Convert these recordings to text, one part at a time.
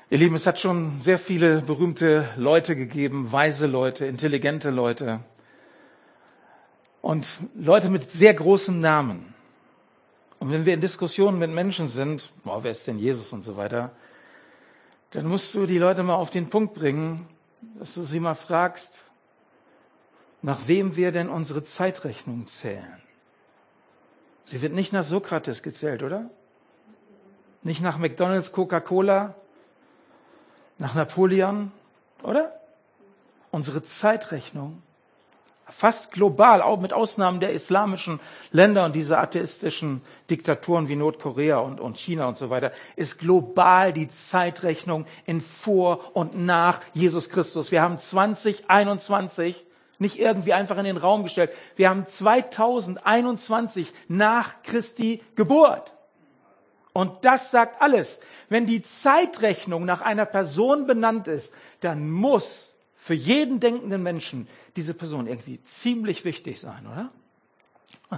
Ihr Lieben, es hat schon sehr viele berühmte Leute gegeben, weise Leute, intelligente Leute und Leute mit sehr großem Namen. Und wenn wir in Diskussionen mit Menschen sind, wer ist denn Jesus und so weiter, dann musst du die Leute mal auf den Punkt bringen, dass du sie mal fragst, nach wem wir denn unsere Zeitrechnung zählen. Sie wird nicht nach Sokrates gezählt, oder? Nicht nach McDonald's, Coca-Cola, nach Napoleon, oder? Unsere Zeitrechnung, fast global, auch mit Ausnahmen der islamischen Länder und dieser atheistischen Diktaturen wie Nordkorea und China und so weiter, ist global die Zeitrechnung in vor und nach Jesus Christus. Wir haben 2021 nicht irgendwie einfach in den Raum gestellt. Wir haben 2021 nach Christi Geburt. Und das sagt alles. Wenn die Zeitrechnung nach einer Person benannt ist, dann muss für jeden denkenden Menschen diese Person irgendwie ziemlich wichtig sein, oder?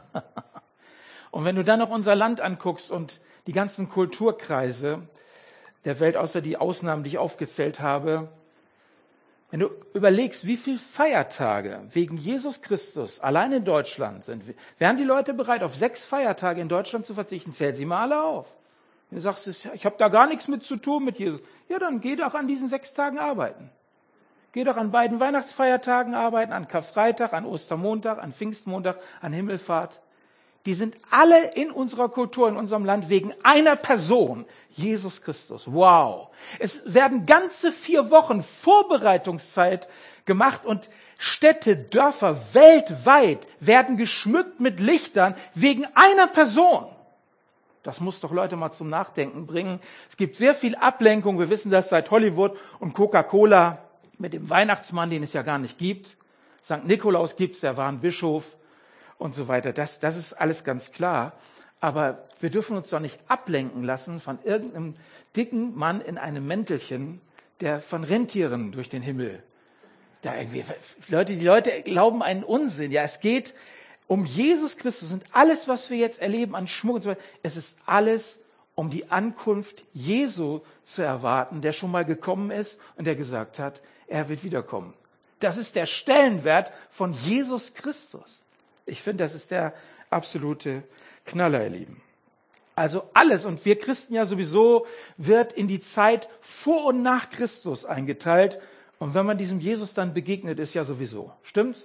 Und wenn du dann noch unser Land anguckst und die ganzen Kulturkreise der Welt, außer die Ausnahmen, die ich aufgezählt habe, wenn du überlegst, wie viele Feiertage wegen Jesus Christus allein in Deutschland sind, wären die Leute bereit, auf 6 Feiertage in Deutschland zu verzichten? Zähl sie mal alle auf. Du sagst, ich habe da gar nichts mit zu tun mit Jesus. Ja, dann geh doch an diesen 6 Tagen arbeiten. Geh doch an beiden Weihnachtsfeiertagen arbeiten, an Karfreitag, an Ostermontag, an Pfingstmontag, an Himmelfahrt. Die sind alle in unserer Kultur, in unserem Land wegen einer Person, Jesus Christus. Wow. Es werden ganze 4 Wochen Vorbereitungszeit gemacht und Städte, Dörfer weltweit werden geschmückt mit Lichtern wegen einer Person. Das muss doch Leute mal zum Nachdenken bringen. Es gibt sehr viel Ablenkung. Wir wissen das seit Hollywood und Coca-Cola mit dem Weihnachtsmann, den es ja gar nicht gibt. St. Nikolaus gibt's, der war ein Bischof und so weiter. Das ist alles ganz klar. Aber wir dürfen uns doch nicht ablenken lassen von irgendeinem dicken Mann in einem Mäntelchen, der von Rentieren durch den Himmel da irgendwie. Die Leute glauben einen Unsinn. Ja, es geht um Jesus Christus und alles, was wir jetzt erleben an Schmuck und so weiter. Es ist alles, um die Ankunft Jesu zu erwarten, der schon mal gekommen ist und der gesagt hat, er wird wiederkommen. Das ist der Stellenwert von Jesus Christus. Ich finde, das ist der absolute Knaller, ihr Lieben. Also alles, und wir Christen ja sowieso, wird in die Zeit vor und nach Christus eingeteilt. Und wenn man diesem Jesus dann begegnet, ist ja sowieso. Stimmt's?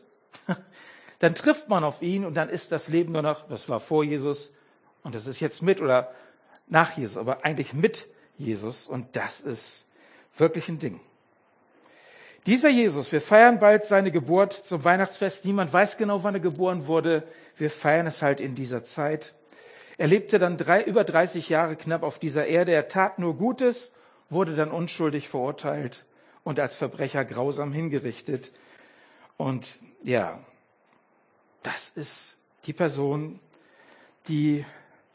Dann trifft man auf ihn und dann ist das Leben nur noch, das war vor Jesus und das ist jetzt mit oder nach Jesus, aber eigentlich mit Jesus und das ist wirklich ein Ding. Dieser Jesus, wir feiern bald seine Geburt zum Weihnachtsfest. Niemand weiß genau, wann er geboren wurde. Wir feiern es halt in dieser Zeit. Er lebte dann über 30 Jahre knapp auf dieser Erde. Er tat nur Gutes, wurde dann unschuldig verurteilt und als Verbrecher grausam hingerichtet. Und ja, das ist die Person, die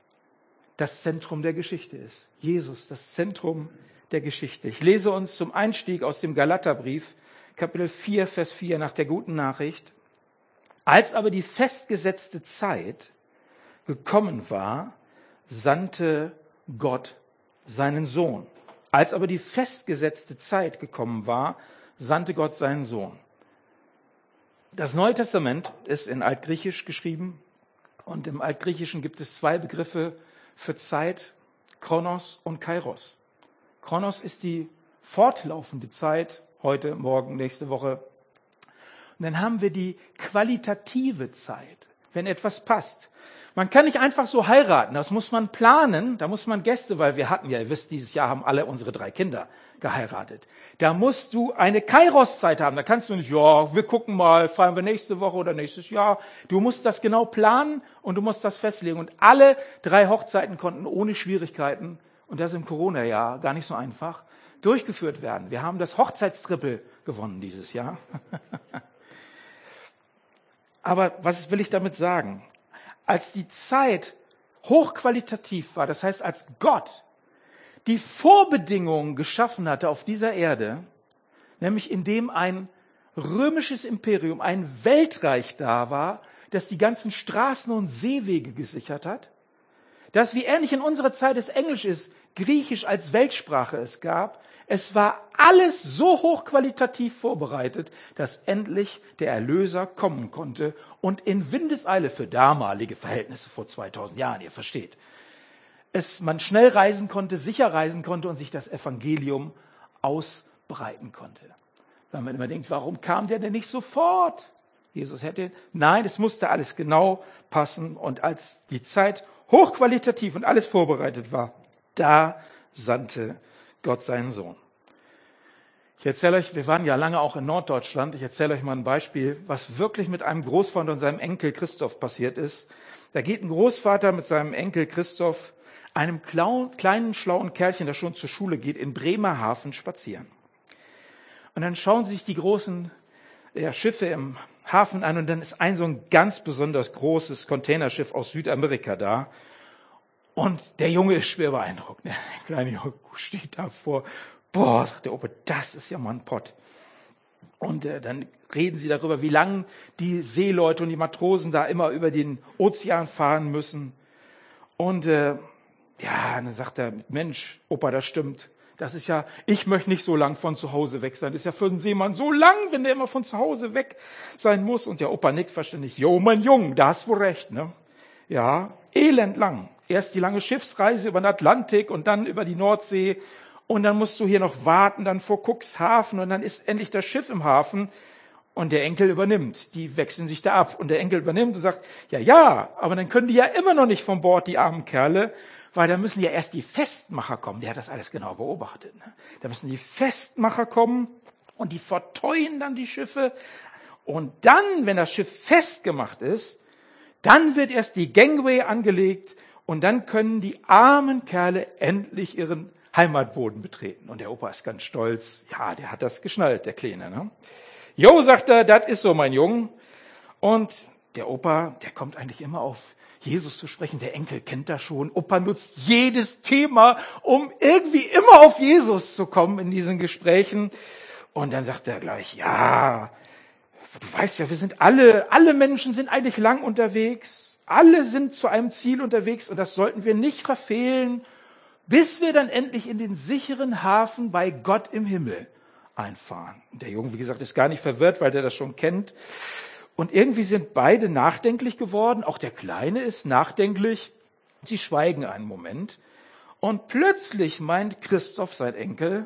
das Zentrum der Geschichte ist. Jesus, das Zentrum der Geschichte. Ich lese uns zum Einstieg aus dem Galaterbrief, Kapitel 4, Vers 4, nach der guten Nachricht. Als aber die festgesetzte Zeit gekommen war, sandte Gott seinen Sohn. Als aber die festgesetzte Zeit gekommen war, sandte Gott seinen Sohn. Das Neue Testament ist in Altgriechisch geschrieben und im Altgriechischen gibt es 2 Begriffe für Zeit, Chronos und Kairos. Chronos ist die fortlaufende Zeit, heute, morgen, nächste Woche. Und dann haben wir die qualitative Zeit, wenn etwas passt. Man kann nicht einfach so heiraten, das muss man planen, da muss man Gäste, weil wir hatten ja, ihr wisst, dieses Jahr haben alle unsere 3 Kinder geheiratet. Da musst du eine Kairos-Zeit haben, da kannst du nicht, ja, wir gucken mal, feiern wir nächste Woche oder nächstes Jahr. Du musst das genau planen und du musst das festlegen. Und alle 3 Hochzeiten konnten ohne Schwierigkeiten, und das im Corona-Jahr, gar nicht so einfach, durchgeführt werden. Wir haben das Hochzeitstrippel gewonnen dieses Jahr. Aber was will ich damit sagen? Als die Zeit hochqualitativ war, das heißt, als Gott die Vorbedingungen geschaffen hatte auf dieser Erde, nämlich indem ein römisches Imperium, ein Weltreich da war, das die ganzen Straßen und Seewege gesichert hat, dass wie ähnlich in unserer Zeit es Englisch ist, Griechisch als Weltsprache es gab, es war alles so hochqualitativ vorbereitet, dass endlich der Erlöser kommen konnte und in Windeseile für damalige Verhältnisse vor 2000 Jahren, ihr versteht, man schnell reisen konnte, sicher reisen konnte und sich das Evangelium ausbreiten konnte. Weil man immer denkt, warum kam der denn nicht sofort? Nein, es musste alles genau passen und als die Zeit hochqualitativ und alles vorbereitet war, da sandte Gott seinen Sohn. Ich erzähle euch, wir waren ja lange auch in Norddeutschland, ich erzähle euch mal ein Beispiel, was wirklich mit einem Großvater und seinem Enkel Christoph passiert ist. Da geht ein Großvater mit seinem Enkel Christoph, einem kleinen, schlauen Kerlchen, das schon zur Schule geht, in Bremerhaven spazieren. Und dann schauen sich die großen Schiffe im Hafen an und dann ist so ein ganz besonders großes Containerschiff aus Südamerika da. Und der Junge ist schwer beeindruckt. Der kleine Junge steht da vor. Boah, sagt der Opa, das ist ja mal ein Pott. Und dann reden sie darüber, wie lang die Seeleute und die Matrosen da immer über den Ozean fahren müssen. Und dann sagt er, Mensch, Opa, das stimmt. Das ist ja, ich möchte nicht so lang von zu Hause weg sein. Das ist ja für einen Seemann so lang, wenn der immer von zu Hause weg sein muss. Und der Opa nickt verständlich. Jo, mein Junge, da hast wohl recht, ne? Ja, elendlang. Erst die lange Schiffsreise über den Atlantik und dann über die Nordsee. Und dann musst du hier noch warten, dann vor Cuxhaven und dann ist endlich das Schiff im Hafen. Und der Enkel übernimmt. Die wechseln sich da ab. Und der Enkel übernimmt und sagt, ja, aber dann können die ja immer noch nicht von Bord, die armen Kerle. Weil da müssen ja erst die Festmacher kommen. Der hat das alles genau beobachtet. Ne? Da müssen die Festmacher kommen und die verteuen dann die Schiffe. Und dann, wenn das Schiff festgemacht ist, dann wird erst die Gangway angelegt und dann können die armen Kerle endlich ihren Heimatboden betreten. Und der Opa ist ganz stolz. Ja, der hat das geschnallt, der Kleine. Ne? Jo, sagt er, das ist so, mein Junge. Und der Opa, der kommt eigentlich immer auf Jesus zu sprechen. Der Enkel kennt das schon. Opa nutzt jedes Thema, um irgendwie immer auf Jesus zu kommen in diesen Gesprächen. Und dann sagt er gleich, ja, du weißt ja, wir sind alle Menschen sind eigentlich lang unterwegs. Alle sind zu einem Ziel unterwegs und das sollten wir nicht verfehlen, bis wir dann endlich in den sicheren Hafen bei Gott im Himmel einfahren. Und der Junge, wie gesagt, ist gar nicht verwirrt, weil der das schon kennt. Und irgendwie sind beide nachdenklich geworden. Auch der Kleine ist nachdenklich. Sie schweigen einen Moment. Und plötzlich meint Christoph, sein Enkel,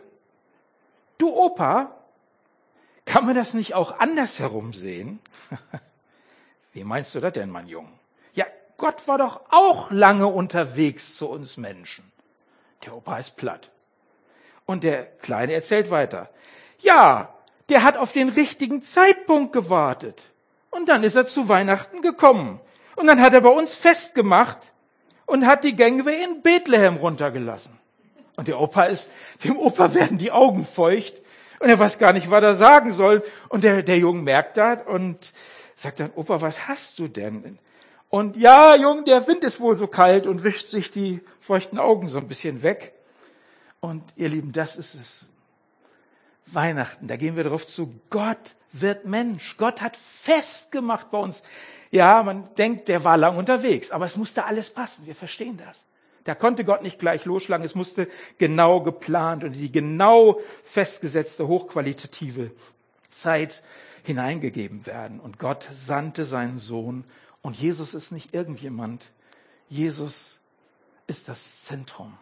du Opa, kann man das nicht auch andersherum sehen? Wie meinst du das denn, mein Junge? Ja, Gott war doch auch lange unterwegs zu uns Menschen. Der Opa ist platt. Und der Kleine erzählt weiter. Ja, der hat auf den richtigen Zeitpunkt gewartet. Und dann ist er zu Weihnachten gekommen. Und dann hat er bei uns festgemacht und hat die Gangway in Bethlehem runtergelassen. Und dem Opa werden die Augen feucht. Und er weiß gar nicht, was er sagen soll. Und der Junge merkt das und sagt dann, Opa, was hast du denn? Und ja, Junge, der Wind ist wohl so kalt und wischt sich die feuchten Augen so ein bisschen weg. Und ihr Lieben, das ist es. Weihnachten, da gehen wir drauf zu. Gott wird Mensch. Gott hat festgemacht bei uns. Ja, man denkt, der war lang unterwegs, aber es musste alles passen. Wir verstehen das. Da konnte Gott nicht gleich losschlagen. Es musste genau geplant und die genau festgesetzte, hochqualitative Zeit hineingegeben werden. Und Gott sandte seinen Sohn. Und Jesus ist nicht irgendjemand. Jesus ist das Zentrum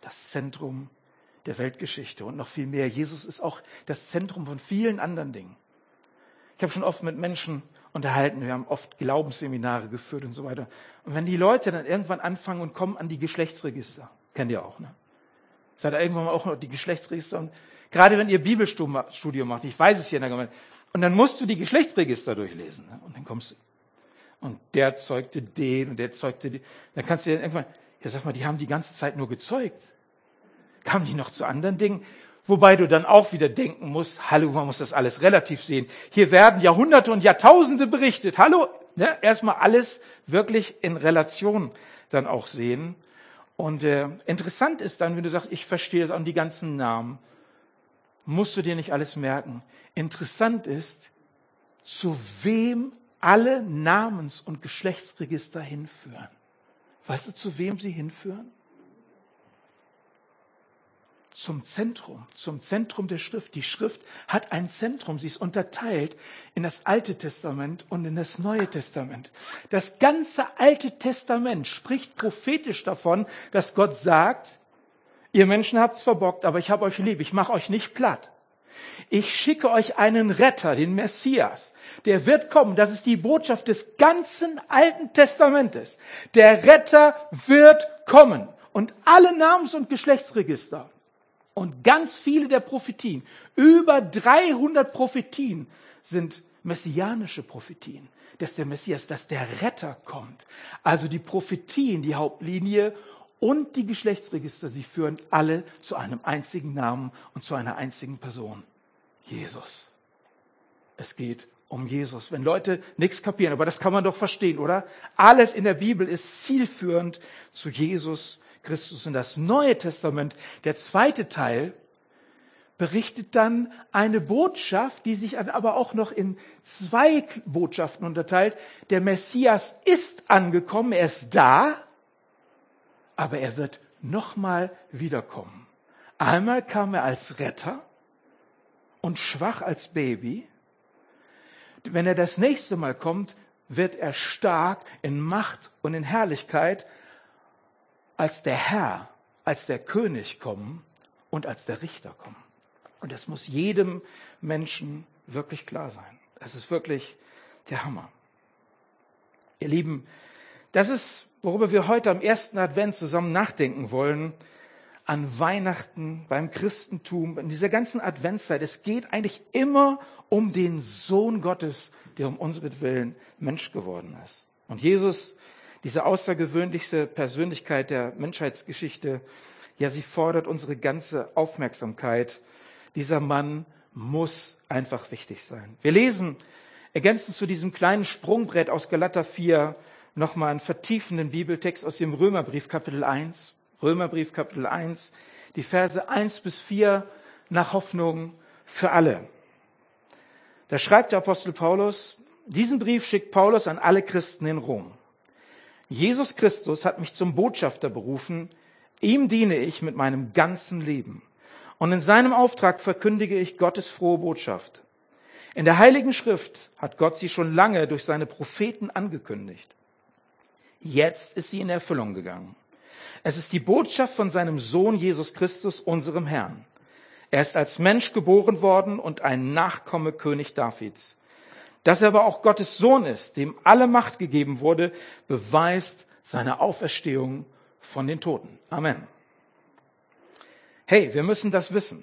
der Weltgeschichte. Und noch viel mehr, Jesus ist auch das Zentrum von vielen anderen Dingen. Ich habe schon oft mit Menschen unterhalten, wir haben oft Glaubensseminare geführt und so weiter. Und wenn die Leute dann irgendwann anfangen und kommen an die Geschlechtsregister, kennt ihr auch, ne? Seid ihr irgendwann mal auch noch die Geschlechtsregister? Und gerade wenn ihr Bibelstudium macht, ich weiß es hier in der Gemeinde, und dann musst du die Geschlechtsregister durchlesen. Ne? Und dann kommst du, und der zeugte den und der zeugte den. Dann kannst du ja irgendwann, ja sag mal, die haben die ganze Zeit nur gezeugt. Kamen die noch zu anderen Dingen? Wobei du dann auch wieder denken musst, hallo, man muss das alles relativ sehen. Hier werden Jahrhunderte und Jahrtausende berichtet. Hallo, ne? Erstmal alles wirklich in Relation dann auch sehen. Und interessant ist dann, wenn du sagst, ich verstehe das an die ganzen Namen, musst du dir nicht alles merken. Interessant ist, zu wem alle Namens- und Geschlechtsregister hinführen. Weißt du, zu wem sie hinführen? Zum Zentrum der Schrift. Die Schrift hat ein Zentrum. Sie ist unterteilt in das Alte Testament und in das Neue Testament. Das ganze Alte Testament spricht prophetisch davon, dass Gott sagt, ihr Menschen habt's verbockt, aber ich habe euch lieb, ich mache euch nicht platt. Ich schicke euch einen Retter, den Messias. Der wird kommen. Das ist die Botschaft des ganzen Alten Testamentes. Der Retter wird kommen. Und alle Namens- und Geschlechtsregister und ganz viele der Prophetien, über 300 Prophetien sind messianische Prophetien, dass der Messias, dass der Retter kommt. Also die Prophetien, die Hauptlinie und die Geschlechtsregister, sie führen alle zu einem einzigen Namen und zu einer einzigen Person. Jesus. Es geht um Jesus. Wenn Leute nichts kapieren, aber das kann man doch verstehen, oder? Alles in der Bibel ist zielführend zu Jesus Christus. Und das Neue Testament, der zweite Teil, berichtet dann eine Botschaft, die sich aber auch noch in 2 Botschaften unterteilt. Der Messias ist angekommen, er ist da, aber er wird nochmal wiederkommen. Einmal kam er als Retter und schwach als Baby. Wenn er das nächste Mal kommt, wird er stark in Macht und in Herrlichkeit als der Herr, als der König kommen und als der Richter kommen. Und das muss jedem Menschen wirklich klar sein. Das ist wirklich der Hammer. Ihr Lieben, das ist, worüber wir heute am ersten Advent zusammen nachdenken wollen, an Weihnachten, beim Christentum, in dieser ganzen Adventszeit. Es geht eigentlich immer um den Sohn Gottes, der um unseren Mensch geworden ist. Und Jesus, diese außergewöhnlichste Persönlichkeit der Menschheitsgeschichte, ja, sie fordert unsere ganze Aufmerksamkeit. Dieser Mann muss einfach wichtig sein. Wir lesen ergänzend zu diesem kleinen Sprungbrett aus Galater 4 nochmal einen vertiefenden Bibeltext aus dem Römerbrief Kapitel 1. Römerbrief Kapitel 1, die Verse 1 bis 4 nach Hoffnung für alle. Da schreibt der Apostel Paulus, diesen Brief schickt Paulus an alle Christen in Rom. Jesus Christus hat mich zum Botschafter berufen, ihm diene ich mit meinem ganzen Leben. Und in seinem Auftrag verkündige ich Gottes frohe Botschaft. In der Heiligen Schrift hat Gott sie schon lange durch seine Propheten angekündigt. Jetzt ist sie in Erfüllung gegangen. Es ist die Botschaft von seinem Sohn Jesus Christus, unserem Herrn. Er ist als Mensch geboren worden und ein Nachkomme König Davids. Dass er aber auch Gottes Sohn ist, dem alle Macht gegeben wurde, beweist seine Auferstehung von den Toten. Amen. Hey, wir müssen das wissen.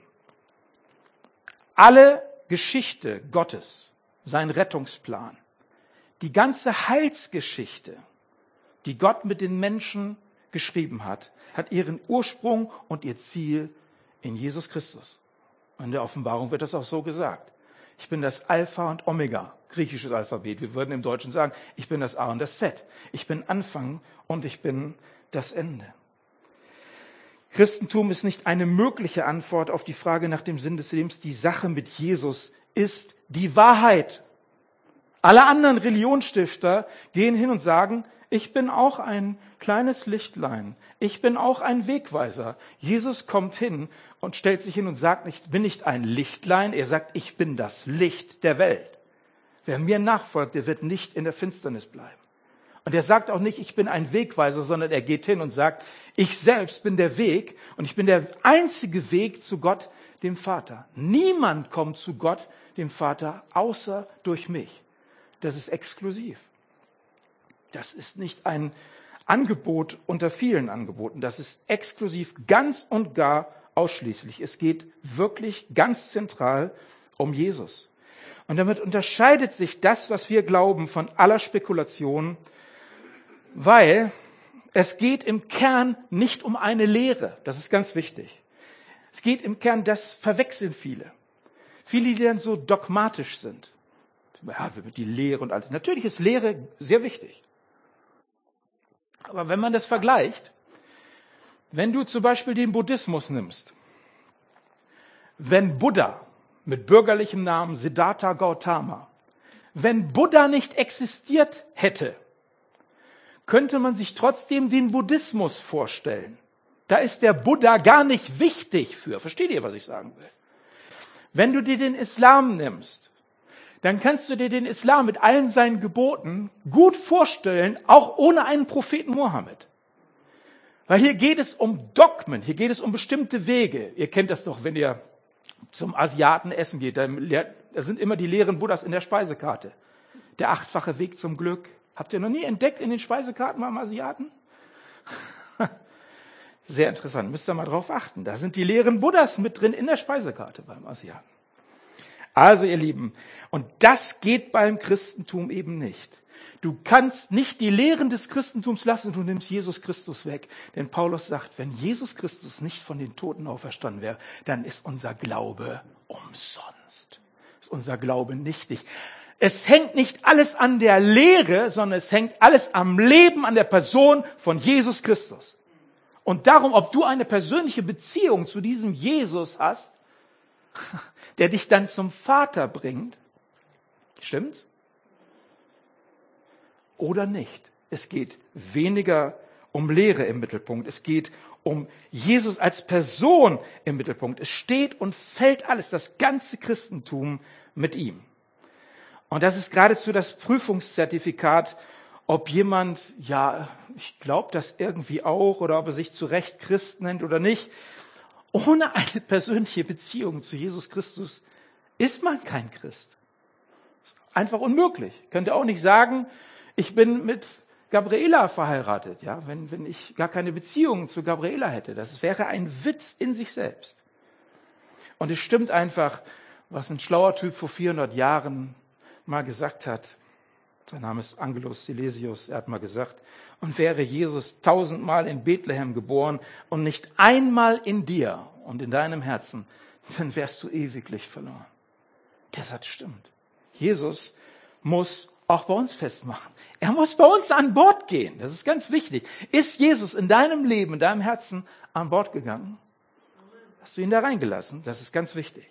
Alle Geschichte Gottes, sein Rettungsplan, die ganze Heilsgeschichte, die Gott mit den Menschen geschrieben hat, hat ihren Ursprung und ihr Ziel in Jesus Christus. In der Offenbarung wird das auch so gesagt. Ich bin das Alpha und Omega, griechisches Alphabet. Wir würden im Deutschen sagen, ich bin das A und das Z. Ich bin Anfang und ich bin das Ende. Christentum ist nicht eine mögliche Antwort auf die Frage nach dem Sinn des Lebens. Die Sache mit Jesus ist die Wahrheit. Alle anderen Religionsstifter gehen hin und sagen, ich bin auch ein kleines Lichtlein. Ich bin auch ein Wegweiser. Jesus kommt hin und stellt sich hin und sagt nicht, ich bin nicht ein Lichtlein. Er sagt, ich bin das Licht der Welt. Wer mir nachfolgt, der wird nicht in der Finsternis bleiben. Und er sagt auch nicht, ich bin ein Wegweiser, sondern er geht hin und sagt, ich selbst bin der Weg und ich bin der einzige Weg zu Gott, dem Vater. Niemand kommt zu Gott, dem Vater, außer durch mich. Das ist exklusiv. Das ist nicht ein Angebot unter vielen Angeboten. Das ist exklusiv, ganz und gar ausschließlich. Es geht wirklich ganz zentral um Jesus. Und damit unterscheidet sich das, was wir glauben, von aller Spekulation, weil es geht im Kern nicht um eine Lehre. Das ist ganz wichtig. Es geht im Kern, das verwechseln viele. Viele, die dann so dogmatisch sind. Ja, die Lehre und alles. Natürlich ist Lehre sehr wichtig. Aber wenn man das vergleicht, wenn du zum Beispiel den Buddhismus nimmst, wenn Buddha mit bürgerlichem Namen Siddhartha Gautama, wenn Buddha nicht existiert hätte, könnte man sich trotzdem den Buddhismus vorstellen. Da ist der Buddha gar nicht wichtig für. Versteht ihr, was ich sagen will? Wenn du dir den Islam nimmst, dann kannst du dir den Islam mit allen seinen Geboten gut vorstellen, auch ohne einen Propheten Mohammed. Weil hier geht es um Dogmen, hier geht es um bestimmte Wege. Ihr kennt das doch, wenn ihr zum Asiaten essen geht, da sind immer die Lehren Buddhas in der Speisekarte. Der 8-fache Weg zum Glück. Habt ihr noch nie entdeckt in den Speisekarten beim Asiaten? Sehr interessant, müsst ihr mal drauf achten. Da sind die Lehren Buddhas mit drin in der Speisekarte beim Asiaten. Also ihr Lieben, und das geht beim Christentum eben nicht. Du kannst nicht die Lehren des Christentums lassen, du nimmst Jesus Christus weg. Denn Paulus sagt, wenn Jesus Christus nicht von den Toten auferstanden wäre, dann ist unser Glaube umsonst. Ist unser Glaube nichtig. Es hängt nicht alles an der Lehre, sondern es hängt alles am Leben, an der Person von Jesus Christus. Und darum, ob du eine persönliche Beziehung zu diesem Jesus hast, der dich dann zum Vater bringt, stimmt's? Oder nicht. Es geht weniger um Lehre im Mittelpunkt. Es geht um Jesus als Person im Mittelpunkt. Es steht und fällt alles, das ganze Christentum mit ihm. Und das ist geradezu das Prüfungszertifikat, ob jemand, ja, ich glaube das irgendwie auch, oder ob er sich zu Recht Christ nennt oder nicht. Ohne eine persönliche Beziehung zu Jesus Christus ist man kein Christ. Einfach unmöglich. Könnt ihr auch nicht sagen, ich bin mit Gabriela verheiratet, ja, wenn ich gar keine Beziehung zu Gabriela hätte. Das wäre ein Witz in sich selbst. Und es stimmt einfach, was ein schlauer Typ vor 400 Jahren mal gesagt hat. Sein Name ist Angelus Silesius. Er hat mal gesagt, und wäre Jesus 1000-mal in Bethlehem geboren und nicht einmal in dir und in deinem Herzen, dann wärst du ewiglich verloren. Der Satz stimmt. Jesus muss auch bei uns festmachen. Er muss bei uns an Bord gehen. Das ist ganz wichtig. Ist Jesus in deinem Leben, in deinem Herzen an Bord gegangen? Hast du ihn da reingelassen? Das ist ganz wichtig.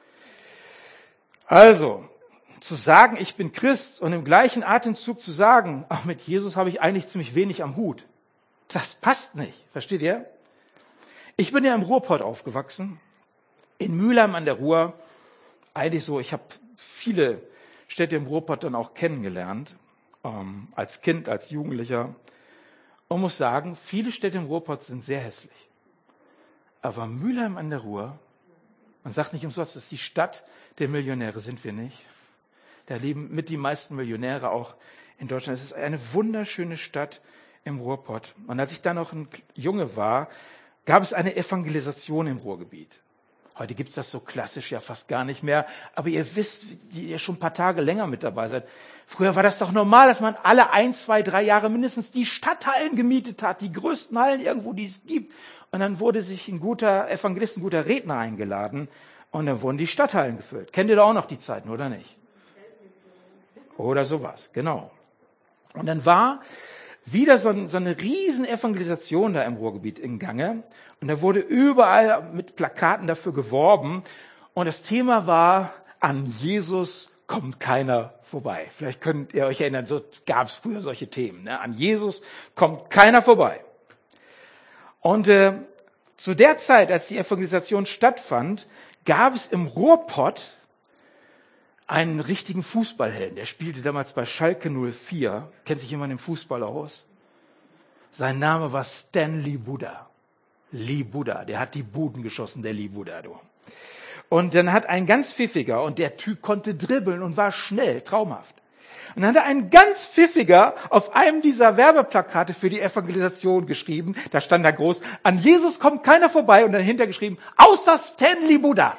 Also, zu sagen, ich bin Christ und im gleichen Atemzug zu sagen, ach, mit Jesus habe ich eigentlich ziemlich wenig am Hut. Das passt nicht. Versteht ihr? Ich bin ja im Ruhrpott aufgewachsen. In Mülheim an der Ruhr. Eigentlich so, ich habe viele Städte im Ruhrpott dann auch kennengelernt, als Kind, als Jugendlicher. Und muss sagen, viele Städte im Ruhrpott sind sehr hässlich. Aber Mülheim an der Ruhr, man sagt nicht umsonst, das ist die Stadt der Millionäre, sind wir nicht. Da leben mit die meisten Millionäre auch in Deutschland. Es ist eine wunderschöne Stadt im Ruhrpott. Und als ich dann noch ein Junge war, gab es eine Evangelisation im Ruhrgebiet. Heute gibt es das so klassisch ja fast gar nicht mehr. Aber ihr wisst, die ihr schon ein paar Tage länger mit dabei seid. Früher war das doch normal, dass man alle 1, 2, 3 Jahre mindestens die Stadthallen gemietet hat. Die größten Hallen irgendwo, die es gibt. Und dann wurde sich ein guter Evangelist, ein guter Redner eingeladen. Und dann wurden die Stadthallen gefüllt. Kennt ihr da auch noch die Zeiten, oder nicht? Oder sowas, genau. Und dann war wieder so eine riesen Evangelisation da im Ruhrgebiet in Gange. Und da wurde überall mit Plakaten dafür geworben. Und das Thema war, an Jesus kommt keiner vorbei. Vielleicht könnt ihr euch erinnern, so gab es früher solche Themen. Ne? An Jesus kommt keiner vorbei. Und zu der Zeit, als die Evangelisation stattfand, gab es im Ruhrpott einen richtigen Fußballhelden. Der spielte damals bei Schalke 04. Kennt sich jemand im Fußball aus? Sein Name war Stanley Buda. Lee Buda. Der hat die Buden geschossen, der Lee Buda. Du. Und dann hat ein ganz pfiffiger, und der Typ konnte dribbeln und war schnell, traumhaft. Und dann hat ein ganz pfiffiger auf einem dieser Werbeplakate für die Evangelisation geschrieben. Da stand da groß, an Jesus kommt keiner vorbei. Und dann hinter geschrieben, außer Stanley Buda.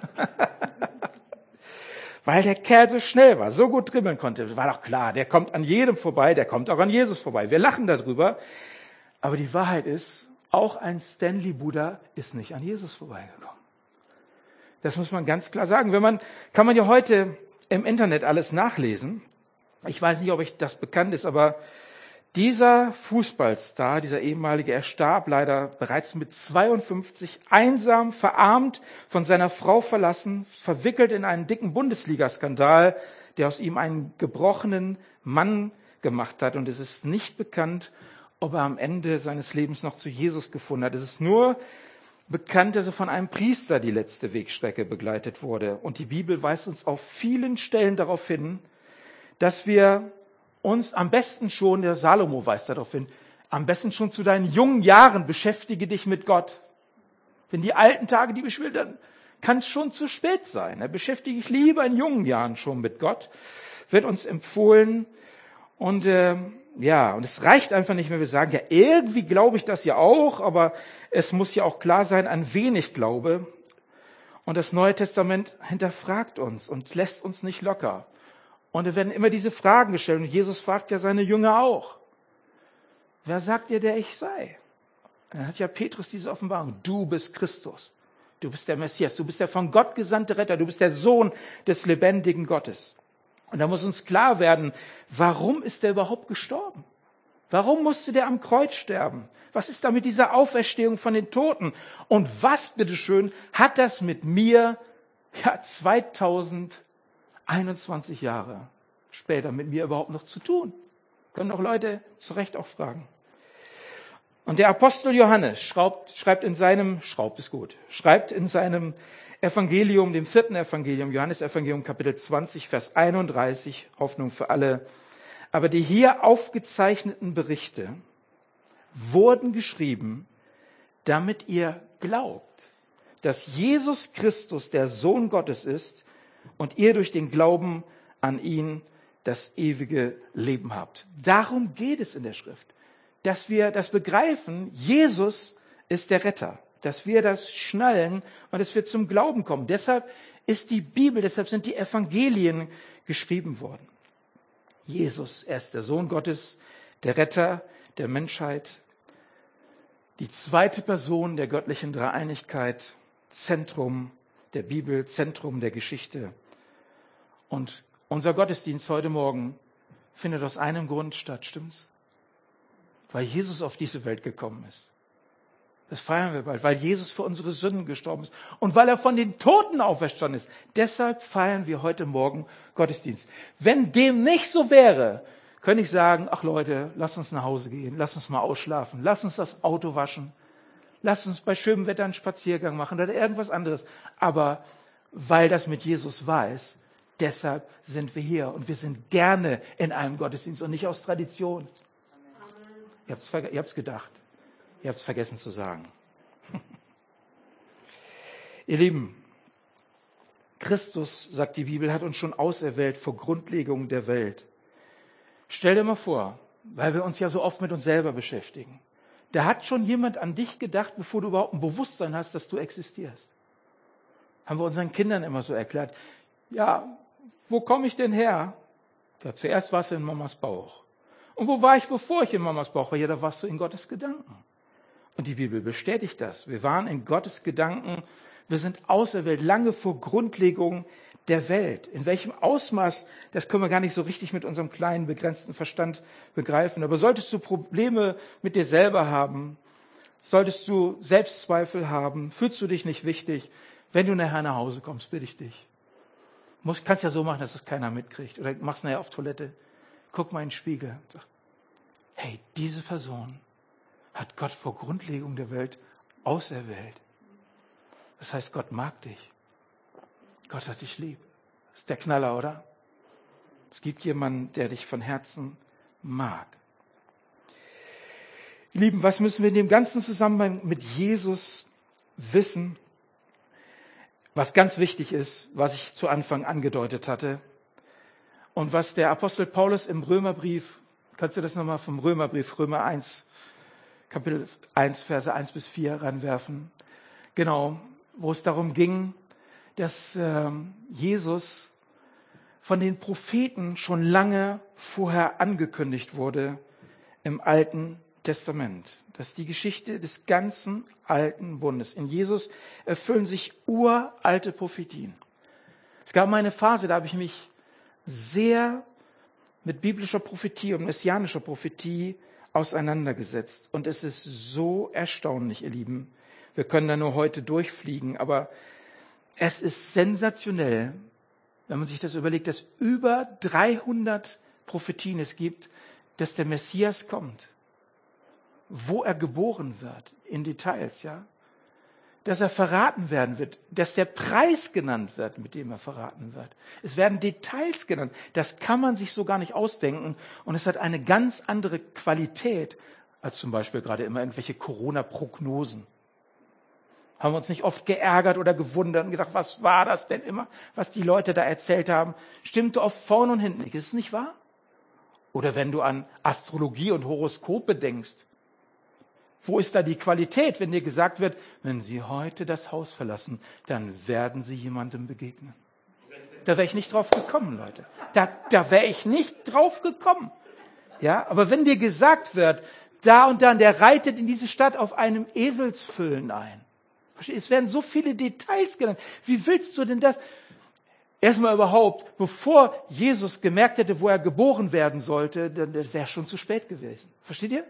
Weil der Kerl so schnell war, so gut dribbeln konnte. War doch klar, der kommt an jedem vorbei, der kommt auch an Jesus vorbei. Wir lachen darüber. Aber die Wahrheit ist, auch ein Stanley Buda ist nicht an Jesus vorbeigekommen. Das muss man ganz klar sagen. Kann man ja heute im Internet alles nachlesen. Ich weiß nicht, ob euch das bekannt ist, aber dieser Fußballstar, dieser ehemalige, er starb leider bereits mit 52, einsam, verarmt, von seiner Frau verlassen, verwickelt in einen dicken Bundesliga-Skandal, der aus ihm einen gebrochenen Mann gemacht hat. Und es ist nicht bekannt, ob er am Ende seines Lebens noch zu Jesus gefunden hat. Es ist nur bekannt, dass er von einem Priester die letzte Wegstrecke begleitet wurde. Und die Bibel weist uns auf vielen Stellen darauf hin, dass wir uns am besten schon, der Salomo weist darauf hin, am besten schon zu deinen jungen Jahren beschäftige dich mit Gott. Wenn die alten Tage die beschwildern, kann es schon zu spät sein. Beschäftige dich lieber in jungen Jahren schon mit Gott, wird uns empfohlen. Und und es reicht einfach nicht, wenn wir sagen, ja, irgendwie glaube ich das ja auch, aber es muss ja auch klar sein, an wen ich glaube. Und das Neue Testament hinterfragt uns und lässt uns nicht locker. Und da werden immer diese Fragen gestellt. Und Jesus fragt ja seine Jünger auch. Wer sagt ihr, der ich sei? Dann hat ja Petrus diese Offenbarung. Du bist Christus. Du bist der Messias. Du bist der von Gott gesandte Retter. Du bist der Sohn des lebendigen Gottes. Und da muss uns klar werden, warum ist der überhaupt gestorben? Warum musste der am Kreuz sterben? Was ist da mit dieser Auferstehung von den Toten? Und was, bitteschön, hat das mit mir 2021 Jahre später mit mir überhaupt noch zu tun? Können doch Leute zu Recht auch fragen. Und der Apostel Johannes schreibt in seinem Evangelium, dem 4. Evangelium, Johannesevangelium, Kapitel 20, Vers 31, Hoffnung für alle. Aber die hier aufgezeichneten Berichte wurden geschrieben, damit ihr glaubt, dass Jesus Christus der Sohn Gottes ist und ihr durch den Glauben an ihn das ewige Leben habt. Darum geht es in der Schrift, dass wir das begreifen, Jesus ist der Retter. Dass wir das schnallen und dass wir zum Glauben kommen. Deshalb ist die Bibel, deshalb sind die Evangelien geschrieben worden. Jesus, er ist der Sohn Gottes, der Retter der Menschheit, die zweite Person der göttlichen Dreieinigkeit, Zentrum der Bibel, Zentrum der Geschichte. Und unser Gottesdienst heute Morgen findet aus einem Grund statt, stimmt's? Weil Jesus auf diese Welt gekommen ist. Das feiern wir bald, weil Jesus für unsere Sünden gestorben ist und weil er von den Toten auferstanden ist. Deshalb feiern wir heute Morgen Gottesdienst. Wenn dem nicht so wäre, könnte ich sagen, ach Leute, lasst uns nach Hause gehen, lasst uns mal ausschlafen, lasst uns das Auto waschen, lasst uns bei schönem Wetter einen Spaziergang machen oder irgendwas anderes. Aber weil das mit Jesus wahr ist, deshalb sind wir hier und wir sind gerne in einem Gottesdienst und nicht aus Tradition. Ihr habt's gedacht. Ihr habt es vergessen zu sagen. Ihr Lieben, Christus, sagt die Bibel, hat uns schon auserwählt vor Grundlegung der Welt. Stell dir mal vor, weil wir uns ja so oft mit uns selber beschäftigen. Da hat schon jemand an dich gedacht, bevor du überhaupt ein Bewusstsein hast, dass du existierst. Haben wir unseren Kindern immer so erklärt. Ja, wo komme ich denn her? Ja, zuerst warst du in Mamas Bauch. Und wo war ich, bevor ich in Mamas Bauch war? Ja, da warst du in Gottes Gedanken. Und die Bibel bestätigt das. Wir waren in Gottes Gedanken. Wir sind auserwählt, lange vor Grundlegung der Welt. In welchem Ausmaß, das können wir gar nicht so richtig mit unserem kleinen, begrenzten Verstand begreifen. Aber solltest du Probleme mit dir selber haben, solltest du Selbstzweifel haben, fühlst du dich nicht wichtig, wenn du nachher nach Hause kommst, bitte ich dich. Kannst ja so machen, dass das keiner mitkriegt. Oder machst nachher auf Toilette. Guck mal in den Spiegel. Sag, hey, diese Person hat Gott vor Grundlegung der Welt auserwählt. Das heißt, Gott mag dich. Gott hat dich lieb. Das ist der Knaller, oder? Es gibt jemanden, der dich von Herzen mag. Ihr Lieben, was müssen wir in dem ganzen Zusammenhang mit Jesus wissen? Was ganz wichtig ist, was ich zu Anfang angedeutet hatte und was der Apostel Paulus im Römerbrief, kannst du das nochmal vom Römerbrief, Römer 1, Kapitel 1, Verse 1 bis 4 ranwerfen. Genau, wo es darum ging, dass Jesus von den Propheten schon lange vorher angekündigt wurde im Alten Testament. Das ist die Geschichte des ganzen alten Bundes. In Jesus erfüllen sich uralte Prophetien. Es gab mal eine Phase, da habe ich mich sehr mit biblischer Prophetie und messianischer Prophetie auseinandergesetzt. Und es ist so erstaunlich, ihr Lieben. Wir können da nur heute durchfliegen, aber es ist sensationell, wenn man sich das überlegt, dass über 300 Prophetien es gibt, dass der Messias kommt. Wo er geboren wird, in Details, ja. Dass er verraten werden wird, dass der Preis genannt wird, mit dem er verraten wird. Es werden Details genannt. Das kann man sich so gar nicht ausdenken. Und es hat eine ganz andere Qualität als zum Beispiel gerade immer irgendwelche Corona-Prognosen. Haben wir uns nicht oft geärgert oder gewundert und gedacht, was war das denn immer, was die Leute da erzählt haben? Stimmte oft vorn und hinten nicht. Ist es nicht wahr? Oder wenn du an Astrologie und Horoskope denkst. Wo ist da die Qualität, wenn dir gesagt wird, wenn Sie heute das Haus verlassen, dann werden Sie jemandem begegnen? Da wäre ich nicht drauf gekommen, Leute. Da wäre ich nicht drauf gekommen. Ja, aber wenn dir gesagt wird, da und dann, der reitet in diese Stadt auf einem Eselsfüllen ein. Es werden so viele Details genannt. Wie willst du denn das? Erstmal überhaupt, bevor Jesus gemerkt hätte, wo er geboren werden sollte, dann wäre schon zu spät gewesen. Versteht ihr?